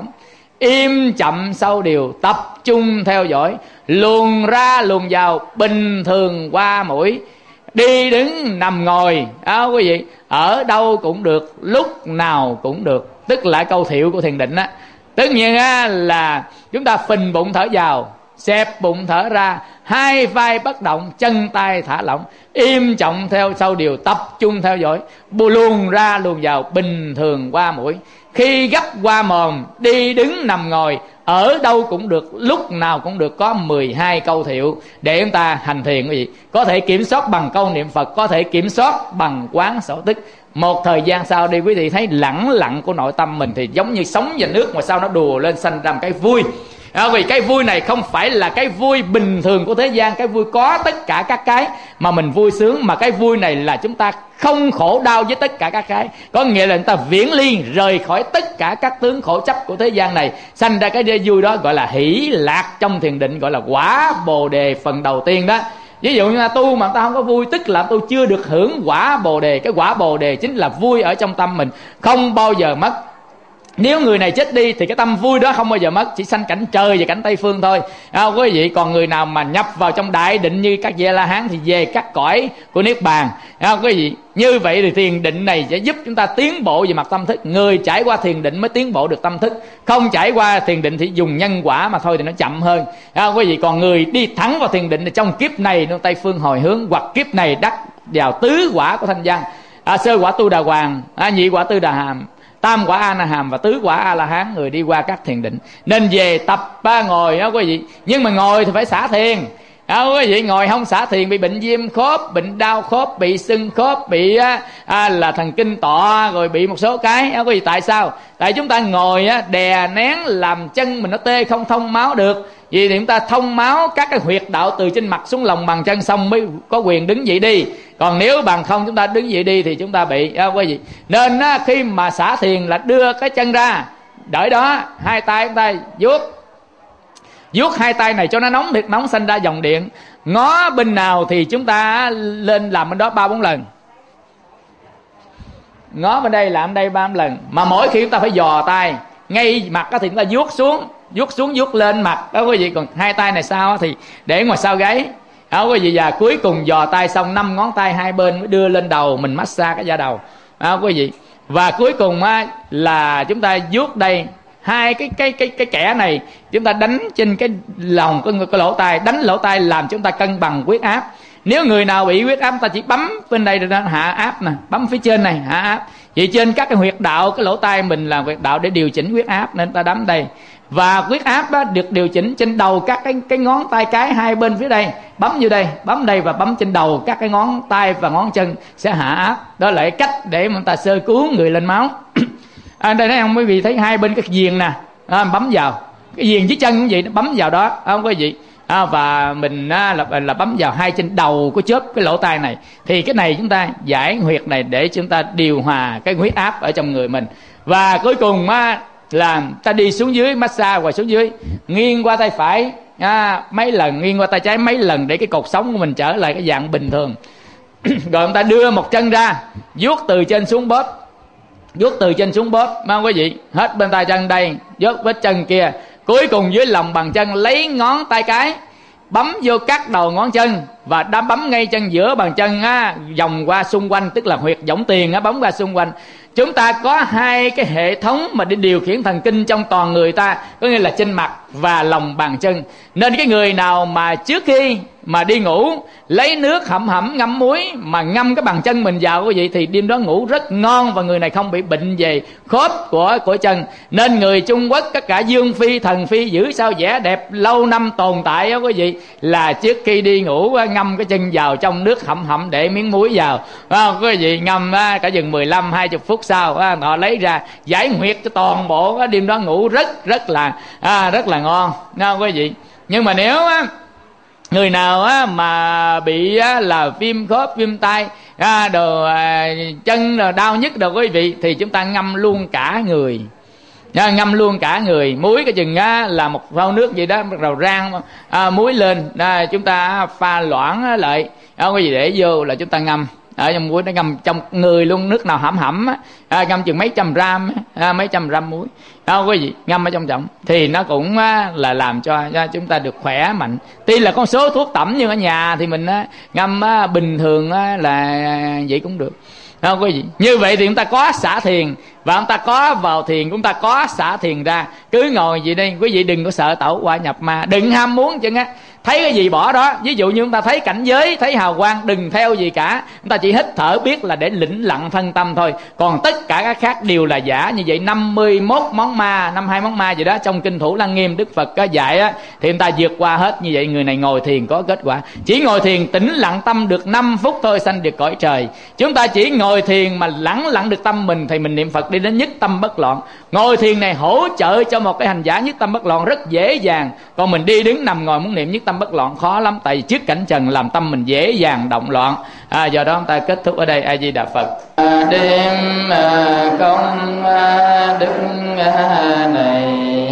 im chậm sâu điều, tập trung theo dõi. Luồn ra luồn vào, bình thường qua mũi. Đi đứng nằm ngồi quý vị, ở đâu cũng được, lúc nào cũng được. Tức là câu thiệu của thiền định á. Tất nhiên á là chúng ta phình bụng thở vào, xẹp bụng thở ra, hai vai bất động, chân tay thả lỏng, im trọng theo sâu điều, tập trung theo dõi. Luồn ra luồn vào, bình thường qua mũi. Khi gấp qua mồm, đi đứng nằm ngồi, ở đâu cũng được, lúc nào cũng được. Có 12 câu thiệu để chúng ta hành thiền quý vị. Có thể kiểm soát bằng câu niệm Phật, có thể kiểm soát bằng quán sở tức. Một thời gian sau đi quý vị thấy lẳng lặng của nội tâm mình thì giống như sóng và nước mà sao nó đùa lên sanh ra một cái vui. Vì cái vui này không phải là cái vui bình thường của thế gian, cái vui có tất cả các cái mà mình vui sướng, mà cái vui này là chúng ta không khổ đau với tất cả các cái. Có nghĩa là chúng ta viễn ly, rời khỏi tất cả các tướng khổ chấp của thế gian này, sanh ra cái vui đó, gọi là hỷ lạc trong thiền định, gọi là quả bồ đề phần đầu tiên đó. Ví dụ như là tu mà ta không có vui, tức là tu chưa được hưởng quả bồ đề. Cái quả bồ đề chính là vui ở trong tâm mình, không bao giờ mất. Nếu người này chết đi thì cái tâm vui đó không bao giờ mất, chỉ sanh cảnh trời và cảnh Tây Phương thôi. Quý vị, còn người nào mà nhập vào trong đại định như các vị La Hán thì về các cõi của Niết Bàn. Quý vị, như vậy thì thiền định này sẽ giúp chúng ta tiến bộ về mặt tâm thức. Người trải qua thiền định mới tiến bộ được tâm thức, không trải qua thiền định thì dùng nhân quả mà thôi thì nó chậm hơn. Quý vị, còn người đi thẳng vào thiền định thì trong kiếp này nó Tây Phương hồi hướng, hoặc kiếp này đắc vào tứ quả của thanh văn. Sơ quả Tu Đà Hoàng, nhị quả Tư Đà Hàm, tam quả A Na Hàm và tứ quả A La Hán, người đi qua các thiền định. Nên về tập ngồi quý vị, nhưng mà ngồi thì phải xả thiền. Quý vị, ngồi không xả thiền bị bệnh viêm khớp, bệnh đau khớp, bị sưng khớp, bị là thần kinh tọa, rồi bị một số cái. Quý vị, tại sao? Tại chúng ta ngồi đè nén làm chân mình nó tê, không thông máu được. Vì thì chúng ta thông máu các cái huyệt đạo từ trên mặt xuống lòng bàn chân xong mới có quyền đứng dậy đi. Còn nếu bằng không chúng ta đứng dậy đi thì chúng ta bị quý vị. Nên khi mà xả thiền là đưa cái chân ra, đợi đó, hai tay chúng ta vuốt hai tay này cho nó nóng thiệt nóng, sanh ra dòng điện. Ngó bên nào thì chúng ta lên làm bên đó 3-4 lần. Ngó bên đây làm đây 3 lần. Mà mỗi khi chúng ta phải dò tay, ngay mặt thì chúng ta vuốt xuống vuốt lên mặt đó quý vị. Còn hai tay này sao thì để ngoài sau gáy quý vị. Và cuối cùng dò tay xong 5 ngón tay hai bên mới đưa lên đầu mình massage cái da đầu quý vị. Và cuối cùng là chúng ta vuốt đây, hai cái kẻ này chúng ta đánh trên cái lòng cái lỗ tai, đánh lỗ tai làm chúng ta cân bằng huyết áp. Nếu người nào bị huyết áp ta chỉ bấm bên đây rồi hạ áp nè, bấm phía trên này hạ áp. Vậy trên các cái huyệt đạo, cái lỗ tai mình là huyệt đạo để điều chỉnh huyết áp nên ta đấm đây. Và huyết áp đó được điều chỉnh trên đầu các cái ngón tay cái hai bên phía đây, bấm vô đây, bấm đây và bấm trên đầu các cái ngón tay và ngón chân sẽ hạ áp. Đó là cái cách để mà ta sơ cứu người lên máu. Đây thấy không quý vị, thấy hai bên cái viền nè, bấm vào cái viền dưới chân cũng vậy, nó bấm vào đó không quý vị. Và mình là bấm vào hai trên đầu của chớp cái lỗ tai này. Thì cái này chúng ta giải huyệt này để chúng ta điều hòa cái huyết áp ở trong người mình. Và cuối cùng là ta đi xuống dưới, massage qua xuống dưới, nghiêng qua tay phải mấy lần, nghiêng qua tay trái mấy lần để cái cột sống của mình trở lại cái dạng bình thường. Rồi chúng ta đưa một chân ra, vuốt từ trên xuống bóp, vuốt từ trên xuống bóp quý vị, hết bên tay chân đây, vuốt vết chân kia. Cuối cùng dưới lòng bàn chân lấy ngón tay cái bấm vô các đầu ngón chân và đã bấm ngay chân giữa bàn chân vòng qua xung quanh, tức là huyệt võng tiền bấm qua xung quanh. Chúng ta có hai cái hệ thống mà để điều khiển thần kinh trong toàn người ta, có nghĩa là trên mặt và lòng bàn chân. Nên cái người nào mà trước khi mà đi ngủ lấy nước hẩm ngâm muối mà ngâm cái bàn chân mình vào quý vị thì đêm đó ngủ rất ngon, và người này không bị bệnh về khớp của chân. Nên người Trung Quốc tất cả dương phi thần phi giữ sao vẻ đẹp lâu năm tồn tại quý vị là trước khi đi ngủ ngâm cái chân vào trong nước hẩm để miếng muối vào quý vị, ngâm cả chừng 15-20 phút sau họ lấy ra giải huyệt cho toàn bộ, đêm đó ngủ rất là ngon quý vị. Nhưng mà nếu người nào mà bị là viêm khớp, viêm tay, đồ chân đau nhức đồ quý vị, thì chúng ta ngâm luôn cả người, ngâm luôn cả người. Muối cái chừng là một phao nước gì đó, bắt đầu rang muối lên, chúng ta pha loãng lại, không có gì để vô là chúng ta ngâm ở trong muối, nó ngâm trong người luôn, nước nào hẩm hẩm ngâm chừng mấy trăm gram muối, không có gì, ngâm ở trong trọng thì nó cũng là làm cho chúng ta được khỏe mạnh. Tuy là con số thuốc tẩm nhưng ở nhà thì mình ngâm bình thường là vậy cũng được, không có gì. Như vậy thì chúng ta có xả thiền, và chúng ta có vào thiền, chúng ta có xả thiền ra. Cứ ngồi vậy đây, quý vị đừng có sợ tẩu hỏa nhập ma, đừng ham muốn chứ thấy cái gì bỏ đó. Ví dụ như chúng ta thấy cảnh giới, thấy hào quang, đừng theo gì cả, chúng ta chỉ hít thở biết là để lĩnh lặng thân tâm thôi, còn tất cả các khác đều là giả. Như vậy 51 món ma, 52 món ma gì đó trong kinh Thủ Lăng Nghiêm Đức Phật có dạy thì chúng ta vượt qua hết. Như vậy người này ngồi thiền có kết quả. Chỉ ngồi thiền tĩnh lặng tâm được 5 phút thôi sanh được cõi trời. Chúng ta chỉ ngồi thiền mà lặng được tâm mình thì mình niệm Phật đi đến nhất tâm bất loạn. Ngồi thiền này hỗ trợ cho một cái hành giả nhất tâm bất loạn rất dễ dàng. Còn mình đi đứng nằm ngồi muốn niệm nhất tâm bất loạn khó lắm, tại vì trước cảnh trần làm tâm mình dễ dàng động loạn. Do đó chúng ta kết thúc ở đây. A Di Đà Phật. Đêm công đức này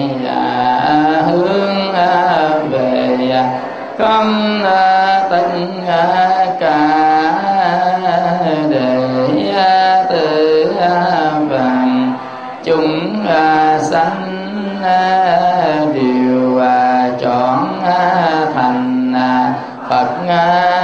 hướng về không tất cả để tự vàng chúng sanh đều chọn thành Phật